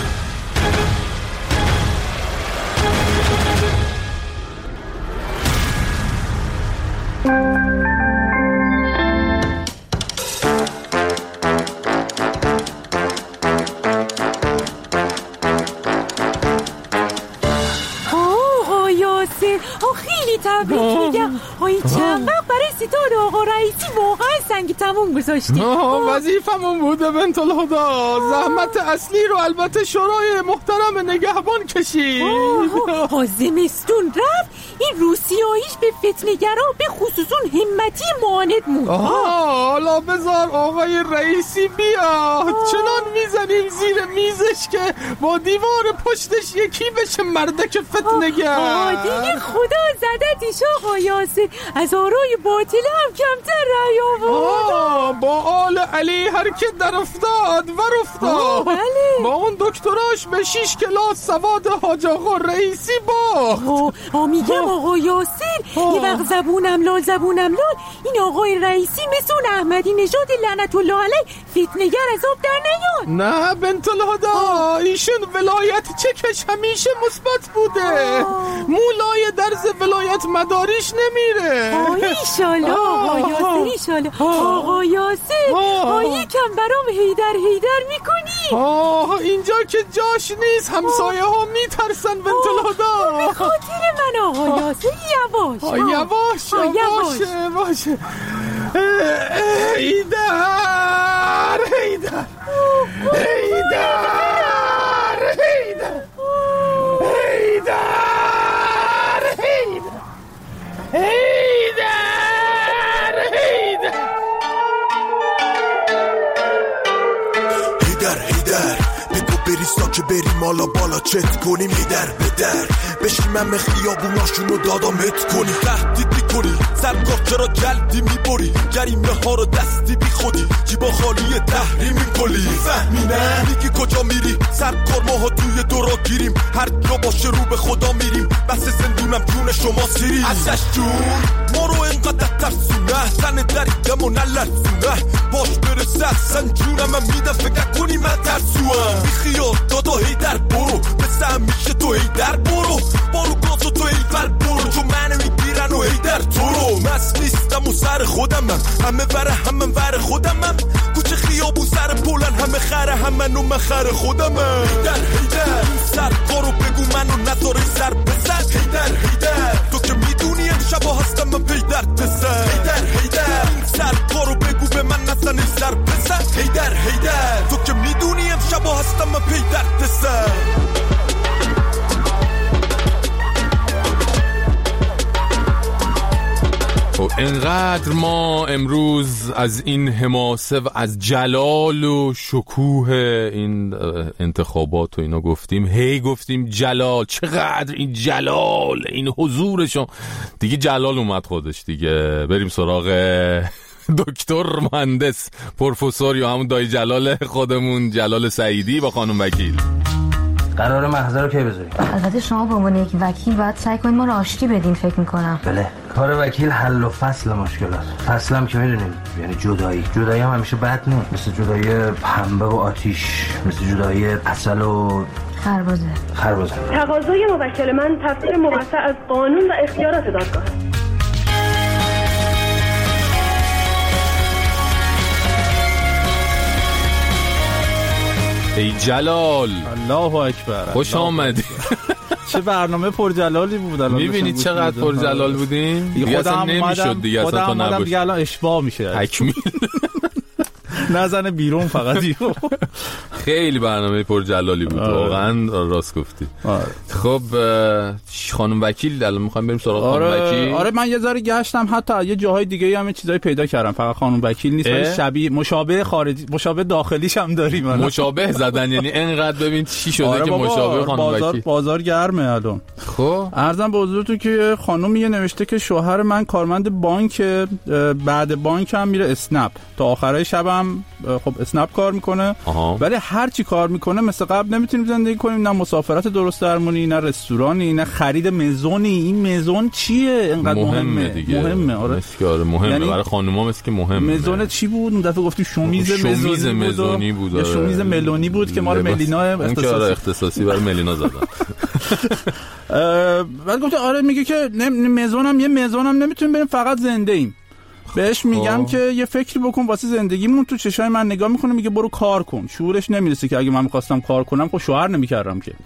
تبریک میگم. های چند وقت برای ستاد آقا رئیسی واقعا سنگ تموم گذاشتی. وظیفمون بوده بنت الهدا. زحمت اصلی رو البته شورای محترم نگهبان کشید. زمستون رفت این روسیاییش به فتنه‌گرا به خصوصون همتی معاند مون. حالا بذار آقای رئیسی بیاد. چنان میزنیم زیر میزش که با دیوار پشتش یکی بشه مردک فتنه‌گر. دیگه خدا زدتش آقا یاسر. از آرای باطل هم کمتر رأی آورد. با آل علی هر که در افتاد ور افتاد. بله. با اون دکتراش به 6 کلاس سواد حاج آقا رئیسی باخت. میگم آقا یاسر یه وقت زبونم لال این آقای رئیسی مثل اون احمدی نژاد لعنت الله علیه فتنه‌گر از آب در نیاد. نه بنت الهدا، ایشون ولایت چکش همیشه مثبت بوده. مولای درز ولایت مداریش نمیره. ایشالله آقا یاسر ایشالله. آقا یاسر یکم برام هیدر میکنی؟ اینجا که جاش نیست، همسایه ها میترسن بنت الهدا. به خاطر من آقا یاسر یواش باشه. هیدر بگو بریستا که بریم حالا بالا چت کنیم. هیدر به در بشیم همه خیابوناشونو دادامت کنی. تهدید میکنی سرکار چرا کلدی میبری. جریمه ها رو دستی بی خودی جیبا خالی تحریمی کلی. فهمی نه میگی کجا میری سرکار ماها توی دورا گیریم. هر جا باشه رو به خدا میریم. بس زندونم جون شما سیری. ازش جون ما رو انقدر ترسونه سن دریدم و نلرسونه. باش برسه اصلا جونم من میدم فکر کنی من ترسوم. بیخیال دادا هیدر برو مثل همیشه تو هیدر برو. بارو گازو تو هیدر برو چون منو میگیرن و هیدر تو رو. مست نیستم و سر خودمم همه وره همه ور خودمم. کوچه خیابون سر بولن همه خره همه نو من خر خودمم. هیدر سرکارو بگو منو نذاره سر بزن. هیدر تو که میدونی امشب هستم من پیدر تسن. هیدر سرکارو بگو به من نزنی سر بزن. هیدر تو که میدونی امشب هستم من پیدر تسن. اینقدر ما امروز از این حماسه و از جلال و شکوه این انتخابات و اینا گفتیم جلال، چقدر این جلال، این حضورشون دیگه جلال اومد خودش دیگه. بریم سراغ دکتر مهندس پروفسور یا همون دایی جلال خودمون جلال سعیدی با خانم وکیل. قرار محضر رو کی بذاریم؟ البته شما به عنوان یک وکیل باید سعی کنید ما رو آشتی بدین فکر می‌کنم. بله، کار وکیل حل و فصل مشکلات. فصل هم که می‌دونیم یعنی جدایی هم همیشه بد نیست، مثل جدایی پنبه و آتیش، مثل جدایی عسل و خربزه. تقاضای موکل من تفسیر موسع از قانون و اختیارات دادگاه. ای جلال، الله اکبر، خوش آمدی. چه برنامه پرجلالی بود. الان میبینید چقدر پرجلال بودین؟ دیگه اصلا نمیشد دیگه، اصلا تا نباشه دیگه الان اشباع میشه تکمیل. نزنه بیرون فقط. خیلی برنامه پرجلالی بود واقعا، راست گفتی. خب خانم وکیل الان میخوایم بریم سراغ خانم وکیل. آره من یه ذره گشتم، حتی یه جاهای دیگه هم چیزایی پیدا کردم، فقط خانم وکیل نیست، ولی شبیه مشابه خارجی، مشابه داخلیش هم داریم. مشابه زدن یعنی اینقدر ببین چی شده که مشابه خانم وکیل. بازار گرمه الان. خب عرضم به حضورتون که خانم نوشته که شوهر من کارمند بانک، بعد بانک هم میره اسنپ، تا آخرای شبم خب اسنپ کار میکنه، ولی هر چی کار میکنه مثل قبل نمیتونیم زندگی کنیم، نه مسافرت درست درمونی، نه رستورانی، نه خرید مزونی. این مزون چیه اینقدر مهمه دیگه؟ مهمه. آره مهمه، یعنی برای خانوما مثل که مهمه. مزون چی بود اون دفعه گفتی؟ شومیز مزونی بود یا شومیز ملونی بود که مال ملینا اختصاصی برای ملینا زدن. بعد گفت آره میگه که مزونم یه مزونم نمیتونیم بریم فقط زنده ایم. بهش میگم که یه فکری بکن واسه زندگیمون. تو چشای من نگاه میکنه میگه برو کار کن. شعورش نمیرسه که اگه من میخواستم کار کنم خب شوهر نمیکردم که.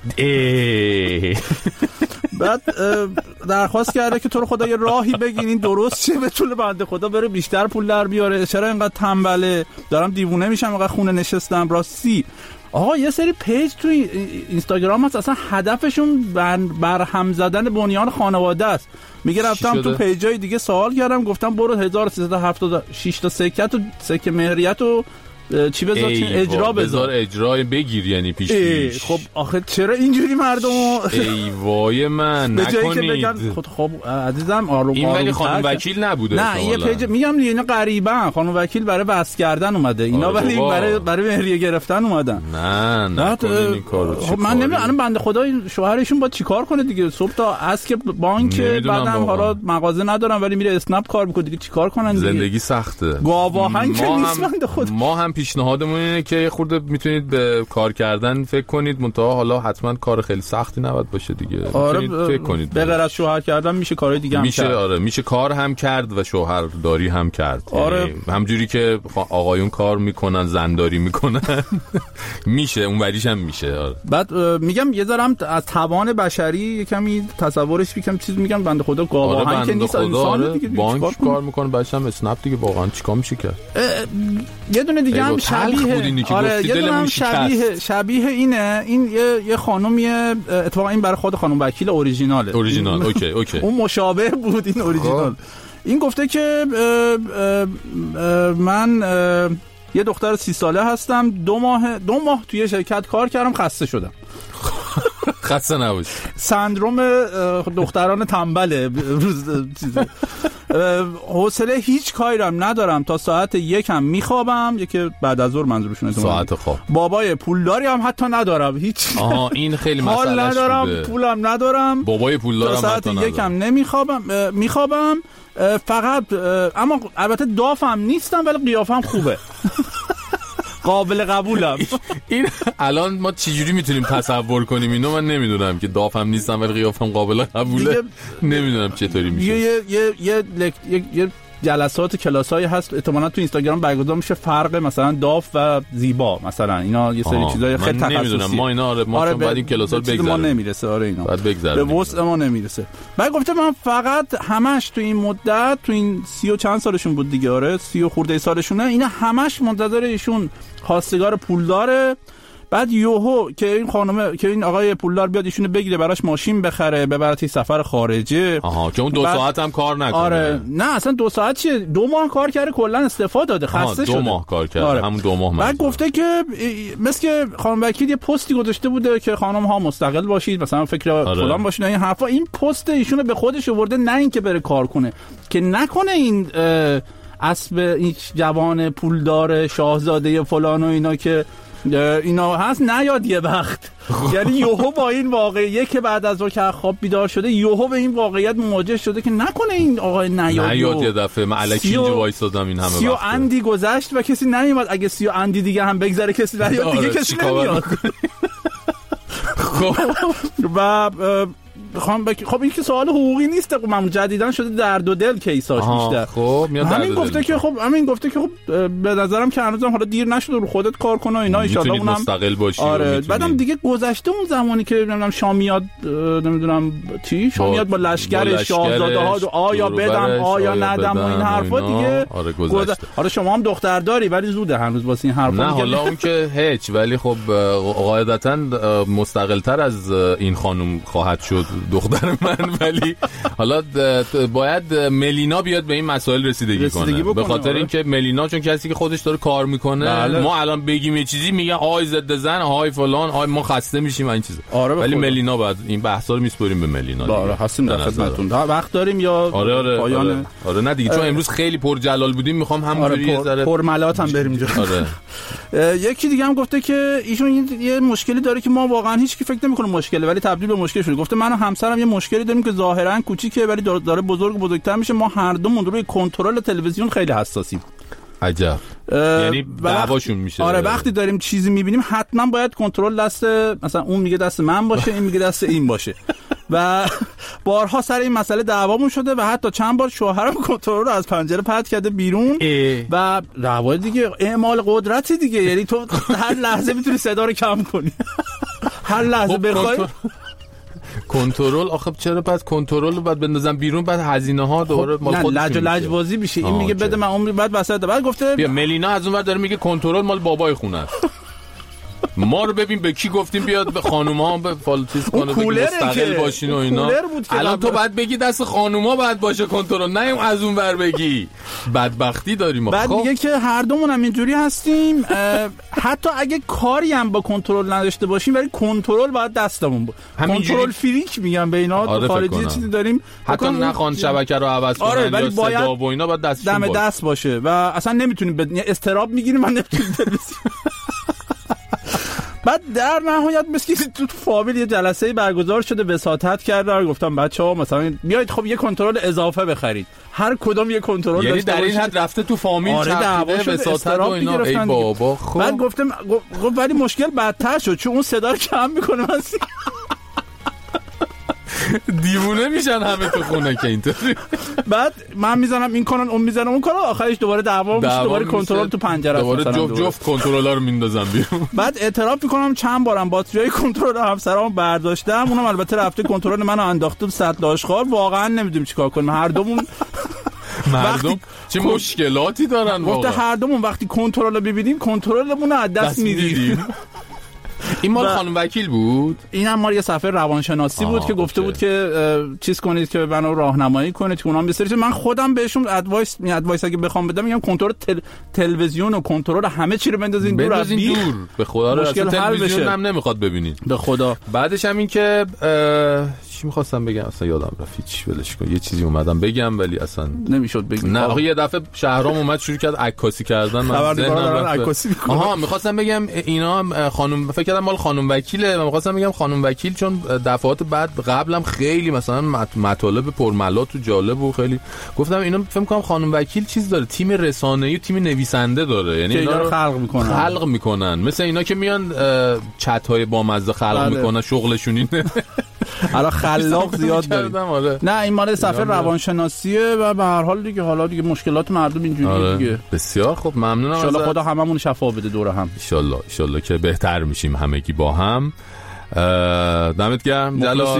بعد درخواست کرده که تو رو خدا یه راهی بگین این درست چه، به طول بنده خدا بره بیشتر پول در بیاره، چرا اینقدر تنبله، دارم دیوونه میشم اینقدر خونه نشستم. راستی آقا یه سری پیج تو اینستاگرام هست اصلا هدفشون برهم زدن بنیان خانواده است. میگه رفتم تو پیجای دیگه سوال کردم، گفتم برو 1376 تا سکه مهریت و چی بذار اجرا بذار اجرا بگیر، یعنی پیش. خب آخه چرا اینجوری مردمو ای وای من نکنید. خب عزیزم این ولی خانم وکیل نبوده. نه یه پیج میگم اینا غریبن، خانم وکیل برای بس کردن اومده، اینا ولی برای مهریه گرفتن اومدن. نه این کارو. خب من نمیدونم الان بنده خدا شوهرشون با چیکار کنه دیگه؟ صبح تا از که بانک، بعدم حالا مغازه ندارم ولی میره اسنپ کار میکنه دیگه، چیکار کنن دیگه؟ زندگی سخته. گاواهن که نیست بنده خدا. ما هم پیشنهادمون اینه که خورده میتونید به کار کردن فکر کنید، منتها حالا حتما کار خیلی سختی نباید باشه دیگه. آره فکر کنید به غیر از شوهر کردن میشه کارهای دیگه هم میشه کرد. آره میشه کار هم کرد و شوهر داری هم کرد. آره همجوری که آقایون کار میکنن زنداری میکنن میشه اون وریش هم میشه. آره بعد میگم یه ذره از توان بشری یه کمی تصورش میگم چیز میگم بنده خدا گاواهن که نیست انسان دیگه. بانک کار میکنه بعدش هم اسنپ دیگه، واقعا چیکار میشه کرد؟ یه دونه دیگه هم شبیه اینه. این یه خانومیه، اتفاقا این برای خود خانم وکیل اوریجینال. اوکی اون مشابه بود این اوریجینال. این گفته که من یه دختر 30 ساله هستم، 2 ماه توی شرکت کار کردم، خسته شدم. خسته نباش. سندروم دختران تنبله. حوصله هیچ کاریم ندارم، تا ساعت 1 میخوابم، یکی بعد از ظهر منظورشونه ساعت خواب. بابای پولداری هم حتی ندارم، هیچ. این خیلی مسئلهش بوده. ندارم، پولم ندارم، بابای پولدارم ساعت 1 میخوابم فقط. اما البته دافم نیستم ولی قیافم خوبه. قابل قبولم. این الان ما چجوری میتونیم تصور کنیم اینو؟ من نمیدونم که دافم نیستم ولی قیافم قابل قبوله. نمیدونم چطوری میشه. یه جلسات کلاسایی هست احتمالاً تو اینستاگرام برگزار میشه، فرق مثلا داف و زیبا مثلا، اینا یه سری چیزای خیلی تخصصی. ما اینا ما بعد این کلاسا رو بگذاریم، ما نمیرسه. آره اینا بعد بگذاریم، به وسع ما نمیرسه. بعد گفته من فقط همش تو این مدت، تو این 30 و چند سالشون بود دیگه، آره 30 خورده سالشونه، اینا همش منتظر ایشون خواستگار پولداره. بعد یوهو که این خانم که این آقای پولدار بیاد ایشونو بگیره، براش ماشین بخره، ببرتش سفر خارجه. که اون 2 ساعت هم کار نکنه. آره نه اصلا 2 ساعت چیه، 2 ماه کار کرده، کلا استعفا داده، خسته شده. 2 ماه کار کرده. همون 2 ماه. بعد گفته که مثل که خانم وکیل یه پستی گذاشته بوده که خانم ها مستقل باشید، مثلا فکر فلان باشید، این حرفا. این پست ایشونو به خودش آورده، نه اینکه بره کار کنه، که نکنه این اسب این جوان پولدار شاهزاده فلان و اینا که اینا هست نیاد یه وقت. یعنی یوهو با این واقعیه که بعد از که خواب بیدار شده یوهو به این واقعیت مواجه شده که نکنه این آقای نیاد یه دفعه من الکی اینجا وایسادم این همه وقت 30 اندی گذشت و کسی نمیاد. اگه 30 اندی دیگه هم بگذره کسی نیاد دیگه کسی نمیاد. و خب این که سوال حقوقی نیست، من جدیدن شده درد و دل کیساش بیشتر. خب همین گفته که خب به نظرم که هنوزم حالا دیر نشده رو خودت کار کنه اینا ان شاء الله اونم مستقل باشی. آره بعدم دیگه گذشته اون زمانی که نمیدونم شامیاد نمیدونم چی شامیاد با لشکر شاهزاده ها و آیا بدم آیا ندم و این حرفا دیگه. آره شما هم دختر داری ولی زوده هنوز واسه این حرفا. نه حالا اون که هیچ، ولی خب قاعدتاً مستقل‌تر از این خانم خواهد شد دختر من. ولی حالا باید ملینا بیاد به این مسائل رسیدگی کنه. به خاطر اینکه ملینا چون کسی که خودش داره کار میکنه ما الان بگیم یه چیزی میگه آی ضد زن آی فلان آی ما خسته میشیم این چیزا. ولی ملینا بعد این بحثا رو میسپریم به ملینا. آره هستیم در خدمتتون. وقت داریم یا پایان؟ آره نه دیگه چون امروز خیلی پر جلال بودیم میخوام همونجوری یه ذره پر ملات هم بریم جلو. یکی دیگه هم گفته که ایشون یه مشکلی داره که ما واقعا هیچ کی فکر نمی‌کنه مشکله ولی تبدیل به مشکل شده. گفته من و همسرم یه مشکلی داریم که ظاهرا کوچیکه ولی داره بزرگتر میشه. ما هر دومون روی کنترل تلویزیون خیلی حساسیم. عجب. یعنی دعواشون میشه. آره وقتی داریم چیزی میبینیم حتما باید کنترل دست مثلا اون میگه دست من باشه این میگه دست این باشه و بارها سر این مسئله دعوامون شده و حتی چند بار شوهرم کنترل رو از پنجره پرت کرده بیرون و دعوا دیگه اعمال قدرتی دیگه. یعنی تو هر لحظه میتونی صدا رو کم کنی هر لحظه بخوای کنترل. آخه چرا پس کنترل رو بعد بندازم بیرون بعد هزینه ها دوباره مال خودش میشه. لجبازی میشه. این میگه بده من عمری بعد وسط بعد گفته بیا ملینا از اون ور داره میگه کنترل مال بابای خونه است. ما رو ببین به کی گفتیم بیاد به خانوما به فالتیس کنه بگی مستقل باشین و اینا. الان تو بعد بگی دست خانوما باید باشه کنترل، نه از اون ور بگی. بدبختی داریم. بعد میگه که هر دومون هم اینجوری هستیم حتی اگه کاری هم با کنترل نداشته باشیم ولی کنترل باید دستمون باشه. کنترل فریک میگن به اینا. خارجی چیزی داریم حتی نخوان شبکه رو عوض کنن ولی یا صدا و اینا باید دستشون دست باشه و اصلا نمیتونیم استراب میگیریم من نمیتونیم بعد در نهایت مثل که تو فامیل یه جلسه برگزار شده وساطت کرده گفتم بچه‌ها مثلا بیاید خب یه کنترل اضافه بخرید هر کدوم یه کنترل یعنی در این حد رفته تو فامیل چرخیده وساطت و اینا. ای بابا خب بعد گفتم ولی مشکل بدتر شد چون اون صدا رو کم میکنه دیوونه میشن همه تو خونه که اینطوری. بعد من میزنم این کنن اون میزنم اون کنن آخرش دوباره دعوا میشه دوباره کنترل تو پنجره دوباره جفت کنترل‌ها رو میندازم بیرون. بعد اعتراف میکنم چند بارم باتریای کنترل همسرامو برداشتم اونم البته رفته کنترل منو انداخته تو سطل آشغال. واقعا نمیدونیم چیکار کنیم هر دومون مردم چه مشکلاتی دارن واقعا. گفته هر دومون وقتی کنترل رو ببینیم کنترلمون رو از دست میدیم. این مال خانم وکیل بود. اینم مال یه صفحه روانشناسی بود که گفته بود که چیز کنید که منو راهنمایی کنید که اونام بسرید. من خودم بهشون ادوایس اگه بخوام بدم میگم کنترل تلویزیون و کنترل همه چی رو بندازین دور از بیخ. به خدا رو تلویزیون هم نمیخواد ببینید به خدا. بعدش هم این که چی می‌خواستم بگم اصلا یادم رفت هیچ ولش کن. یه چیزی اومدم بگم ولی اصلا نمیشد بگم. نه یه دفعه شهرام اومد شروع کرد عکاسی کردن من ذهنم رفت. می‌خواستم بگم اینا خانم فکر کردم مال خانم وکیله و می‌خواستم بگم خانم وکیل چون دفعات بعد قبلم خیلی مثلا مطالب پرملات و جالب و خیلی گفتم اینا فکر می‌کنم خانم وکیل چیز داره تیم رسانه‌ای و تیم نویسنده داره یعنی اینا رو خلق می‌کنن مثل اینا که میان چت‌های بامزه خلق می‌کنن شغلشون اینه. حالا خلاق زیاد داریم. نه این مال صفحه روانشناسیه و به هر حال دیگه حالا دیگه مشکلات مردم اینجوریه دیگه. بسیار خوب ممنونم. ان شاءالله خدا هممون شفا بده دور هم. ان شاءالله که بهتر میشیم همگی با هم. دمت گرم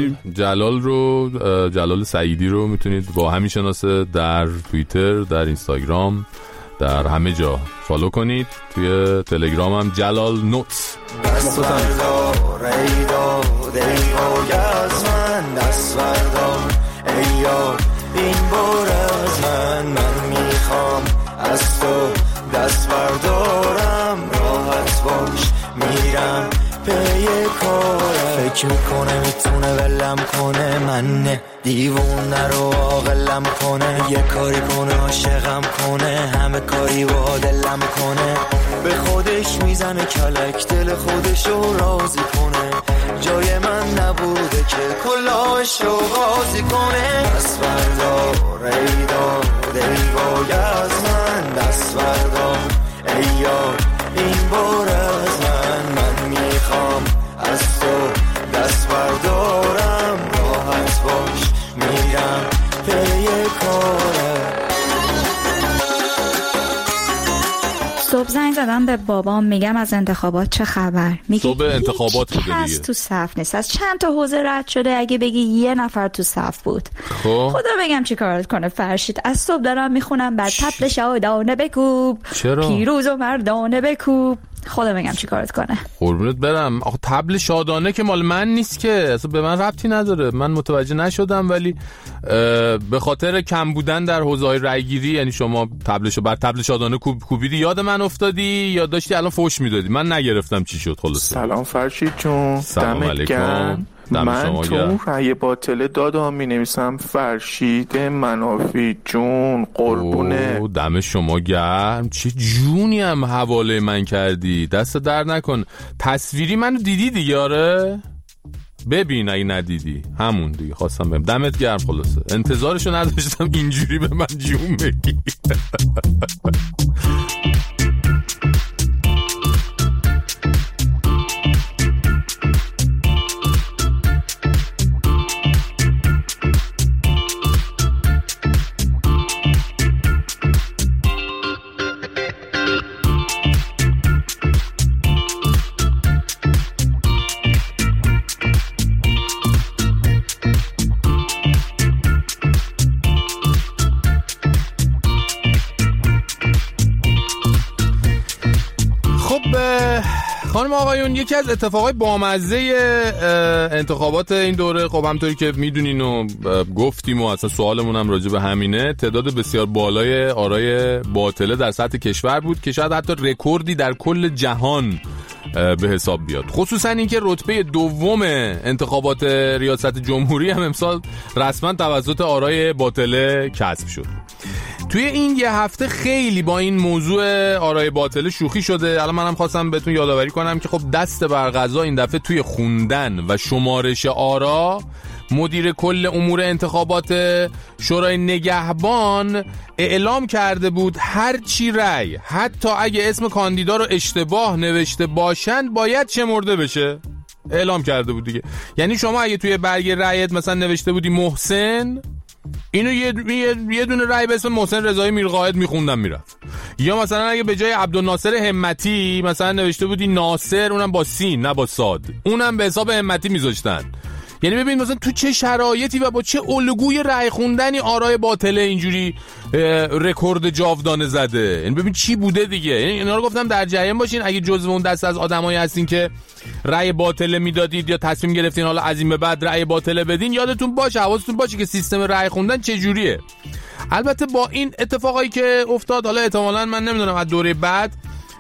جلال سعیدی رو میتونید با همین شناسه در توییتر در اینستاگرام در همه جا فالو کنید. توی تلگرام هم جلال نوتس. دست بردار ای داد ای آگز من دست بردار ای یار این بار از من میخوام از تو دست بردارم راحت باش میرم پی کارم فکر میکنه میتونه ولم کنه، من دیوونه رو عاقلم کنه، یه کاری کنه عاشقم کنه، همه کاری با دلم کنه، به خودش میزنه کلک دل خودش رو راضی کنه، جای من نبوده که کلاهش رو غازی کنه. دست بردار ای داد ای وای از من، دست بردار ای یار این بار از من میخوام از تو دست بردارم، راحت باش میرم پی کارم. صبح زنگ زدم به بابام میگم از انتخابات چه خبر، میگه صبح انتخابات بوده دیگه، تو صف نیست، از چند تا حوزه رد شده، اگه بگی یه نفر تو صف بود. خدا بگم چی کارت کنه فرشید، از صبح دارم میخونم بعد تبل شادانه بکوب، چرا؟ پیروز و مردانه بکوب. خدا بگم چی کارت کنه. قربونت برم، آخه تبل شادانه که مال من نیست که، اصلا به من ربطی نداره، من متوجه نشدم، ولی به خاطر کم بودن در حوزه‌های رایگیری، یعنی شما بر تبل شادانه کوبیدی، یاد من افتادی یا داشتی الان فوش میدادی، من نگرفتم چی شد. خلاص سلام فرشید جون، سلام علیکم. من تو رأی باطله دادم می نویسم فرشید منافی جون، قربونه. دم شما گرم، چه جونی هم حواله من کردی، دست در نکن. تصویری منو دیدی دیگه؟ آره ببین اگه ندیدی همون دیگه خواستم بهم دمت گرم. خلاصه انتظارشو نداشتم اینجوری به من جون بگی. خانم آقایون، یکی از اتفاقای بامزه انتخابات این دوره، خب همطوری که میدونین و گفتیم و اصلا سوالمون هم راجع به همینه، تعداد بسیار بالای آرای باطله در سطح کشور بود که شاید حتی رکوردی در کل جهان به حساب بیاد، خصوصا اینکه رتبه دوم انتخابات ریاست جمهوری هم امسال رسما توسط آرای باطله کسب شد. توی این یه هفته خیلی با این موضوع آرای باطله شوخی شده. الان منم خواستم بهتون یادآوری کنم که خب دست بر قضا این دفعه توی خوندن و شمارش آرا مدیر کل امور انتخابات شورای نگهبان اعلام کرده بود هر چی رأی، حتی اگه اسم کاندیدا رو اشتباه نوشته باشند، باید شمرده بشه. اعلام کرده بود دیگه. یعنی شما اگه توی برگه رأیت مثلا نوشته بودی محسن، اینو یه دونه رأی به اسم محسن رضایی میرقائد میخوندم میرفت. یا مثلا اگه به جای عبدالناصر همتی مثلا نوشته بودی ناصر، اونم با سین نه با صاد، اونم به حساب همتی میذاشتن. یعنی ببین مثلا تو چه شرایطی و با چه الگوی رأی خوندنی آرای باطله اینجوری رکورد جاودانه زده. یعنی ببین چی بوده دیگه. یعنی اینا رو گفتم در جریان باشین، اگه جزو اون دست از آدمایی هستین که رأی باطله میدادید یا تصمیم گرفتین حالا از این به بعد رأی باطله بدین، یادتون باشه، حواستون باشه که سیستم رأی خوندن چه جوریه. البته با این اتفاقایی که افتاد، حالا احتمالاً من نمیدونم از دوره بعد،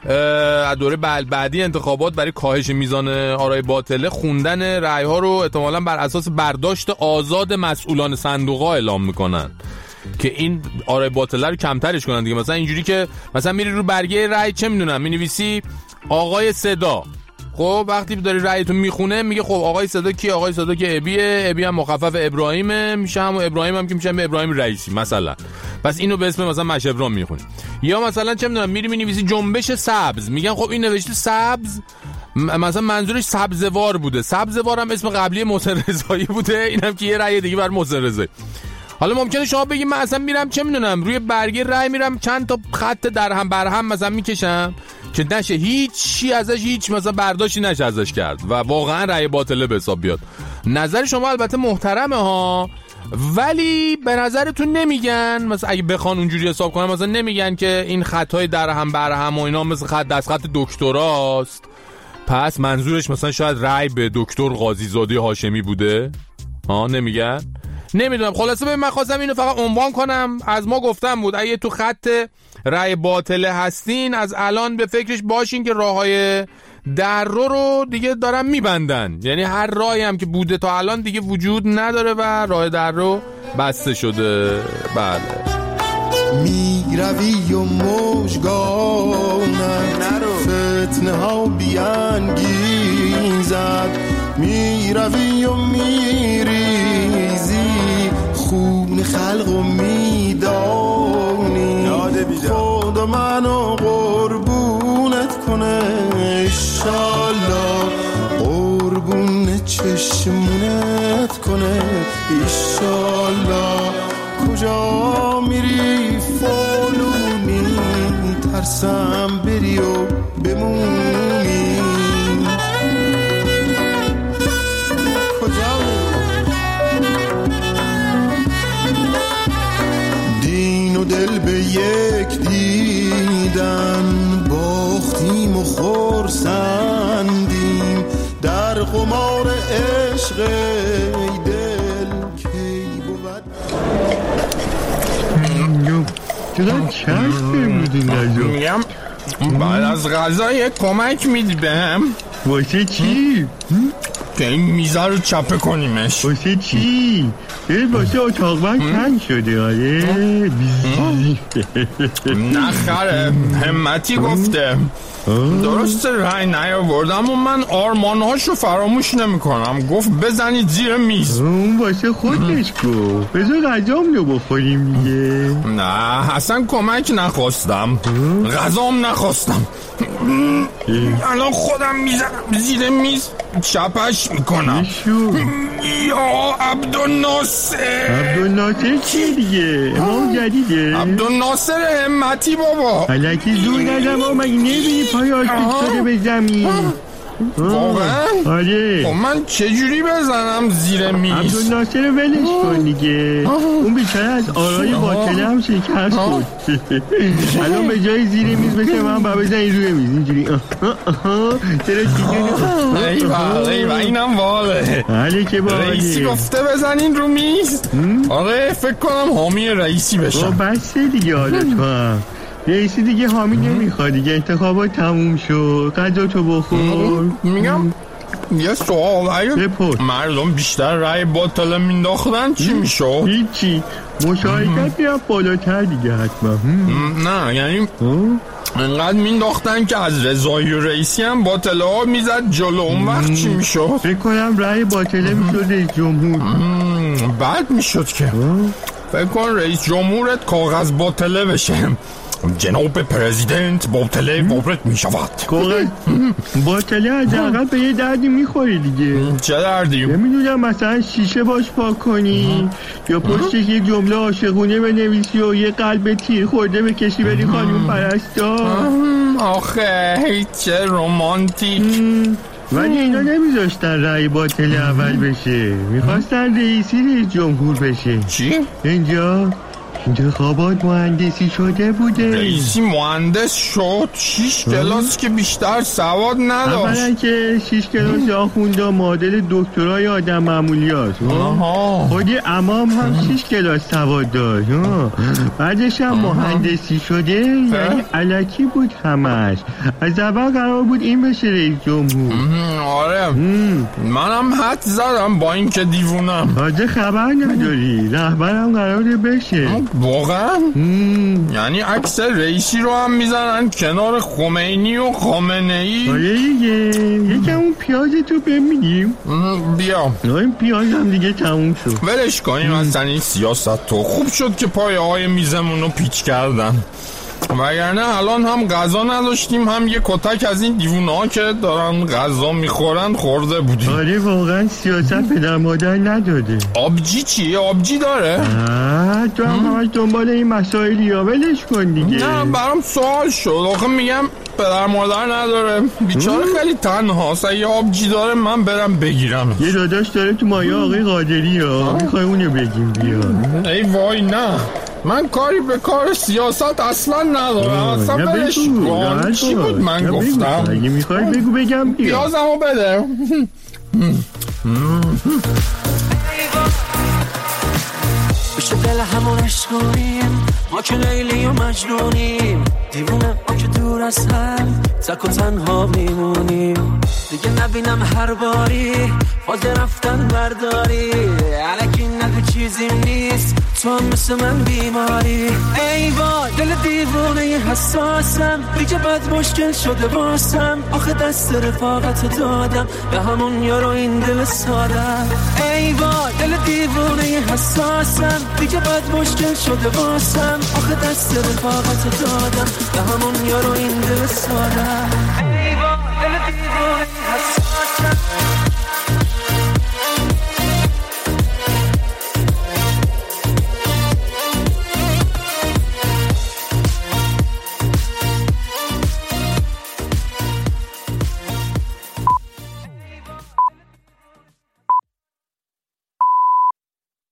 از دوره بعدی انتخابات برای کاهش میزان آرای باطله خوندن رأی ها رو احتمالاً بر اساس برداشت آزاد مسئولان صندوق‌ها اعلام میکنن که این آرای باطله رو کمترش کنن دیگه. مثلا اینجوری که مثلا میری رو برگه رأی چه میدونم مینویسی آقای صدا، خب وقتی داری رأیتون میخونه میگه خب آقای صدا کی؟ آقای صدا که ابی هم مخفف ابراهیمه، میشه همون ابراهیم هم که میشه ابراهیم رئیسی مثلا، پس اینو به اسم مثلا مشبران میخونی. یا مثلا چه میدونم میری مینویسی جنبش سبز، میگن خب این نوشته سبز، مثلا منظورش سبزوار بوده، سبزوار هم اسم قبلی محسن رضایی بوده، اینم که یه رأی دیگه بر محسن رضایی. حالا ممکنه شما بگید من اصلا میرم چه میدونم روی برگه رأی میرم چند تا خط در هم بر هم مثلا میکشم که نشه هیچی ازش، هیچ مثلا برداشتی نشه ازش کرد و واقعا رأی باطله به حساب بیاد. نظر شما البته محترمه ها، ولی به نظرتون نمیگن مثلا اگه بخوان اونجوری حساب کنن، مثلا نمیگن که این خطای در هم بر هم و اینا مثل خط دست خط دکتراست، پس منظورش مثلا شاید رأی به دکتر قاضی زاده هاشمی بوده. نمیگن؟ نمیدونم. خلاصه به من خواستم اینو فقط عنوان کنم، از ما گفتم بود اگه تو خط رأی باطله هستین از الان به فکرش باشین که راههای در رو دیگه دارن میبندن، یعنی هر راهی هم که بوده تا الان دیگه وجود نداره و راه در رو بسته شده. بله می روی و مژگانت فتنه ها بیانگیزد، می روی و می ریزی خون خلق و می دانی، خدا منو قربونت کنه ایشالله، قربون چشمونت کنه ایشالله. کجا میری فالونی ترسم بری و بمونی، کجا دین و دل به یک دیدن باختیم و خرسندیم در قمار عشق دل کی بود. چقدر چشم بودین غذا؟ میگم بعد از غذا یک کمک میدی بهم. واسه چی؟ که این میزه رو چپه کنیمش. واسه چی؟ واسه اتاق من تنگ شده. آره نخره همتی گفته درست رای نیاوردم و من آرمانهاشو فراموش نمی کنم. گفت بزنید زیر میز. اون واسه خودش گفت بذار غذام رو بخوریم دیگه. نه اصلا کمک نخواستم، غذام نخواستم. الان خودم میزنم زیر میز چپش میکنم. یا عبدالناصر. عبدالناصر چیه دیگه؟ امام جدیده؟ عبدالناصر همتی بابا. الکی زور نزم و مگه نبینی پای آسیب شده به زمین؟ واقعا؟ آره. من چجوری بزنم زیر میز؟ عبدالناصر ولش کن دیگه. اون بیچاره از آرای باطله هم شکست خورد. الان به جای زیر میز بشه من با بزنی روی میز اینجوری. ایوه اینم واله. حاله که باله. رئیسی گفته بزنین رو میز. آره فکر کنم حامی رئیسی بشم. بسته دیگه حالا تو هم رئیسی دیگه حامی نمیخواد دیگه، انتخابات تموم شد، غذا تو بخور. میگم یه سوال اگه مردم بیشتر رای باطله مینداختن چی میشد؟ هیچی، مشارکت میرم بالاتر دیگه حتما. نه یعنی انقدر مینداختن که از رضایی و رئیسی هم باطله ها میزد جلو، اون وقت چی میشد؟ فکر کنم رای باطله میشد رئیس جمهور. بعد میشد که فکر کن رئیس جمهورت کاغذ باطله بشه، جناب پرزیدنت باطله وارد می شود. باطله از عقب به یه دردی میخوری دیگه. چه دردی؟ نمیدونم مثلا شیشه باش پاک کنی یا پشتش یک جمله عاشقونه بنویسی و یه قلب تیر خورده بکشی بری خانوم پرستار. آخه چه رومانتیک. ولی اینا نمیذاشتن رأی باطل اول بشه، میخواستن رئیس جمهور بشه. چی؟ اینجا انتخابات مهندسی شده بوده. رئیسی مهندس شد؟ 6 کلاس که بیشتر سواد نداشت. اولا که 6 کلاس آخونده معادل دکترای آدم معمولی هست. خودی امام هم 6 کلاس سواد داشت. بعدش هم مهندسی شده، یعنی الکی بود همش. از اول قرار بود این بشه رئیس جمهور. آره منم حد زدم با این که دیوونم. تازه خبر نداری رهبرم قراره بشه. واقعا؟ یعنی عکس رئیسی رو هم میزنن کنار خمینی و خامنه‌ای. آره دیگه. یکم اون پیاز تو بمیدیم. بیا این پیاز هم دیگه تموم شد. ولش کنیم اصلا این سیاست تو. خوب شد که پایه های میزمون رو پیچ کردن، وگرنه الان هم غذا نداشتیم هم یه کتک از این دیوونه ها که دارن غذا میخورن خورده بودیم. آره واقعا سیاست پدر مادر نداده. آبجی چیه؟ آبجی داره؟ تو هم همش دنبال این مسائلی ها، ولش کن دیگه. نه برام سوال شد. آخه میگم پدر مادر نداره بیچاره خیلی تنهاست، اگه آبجی داره من برم بگیرم. یه داداش داره تو مایه آقای قادری ها، میخوای اونو بگیم بیا. ای وای نه من کاری به کار سیاست اصلا ندارم. اصلا برش کن. چی بود من گفتم؟ اگه میخوای بگو بگم بیا. پیازمو بده. پشت دل همون عشقونیم، ما که لیلی و مجنونیم، دیوونه ما که دور از هم تک و تنها میمونیم. دیگه نبینم هر باری فاز رفتن برداری، الکی نگو چیزیم نیست تو هم مثل من بیماری. ای وای دل دیوونه حساسم، دیگه بد مشکل شده واسم، آخه دست رفاقت دادم به همون یارو این دل سادم. ای وای دل دیوونه حساسم، دیگه بد مشکل شده واسم، آخه دست رفاقت دادم به همون یارو این دل سادم. ای وای دل دیوونه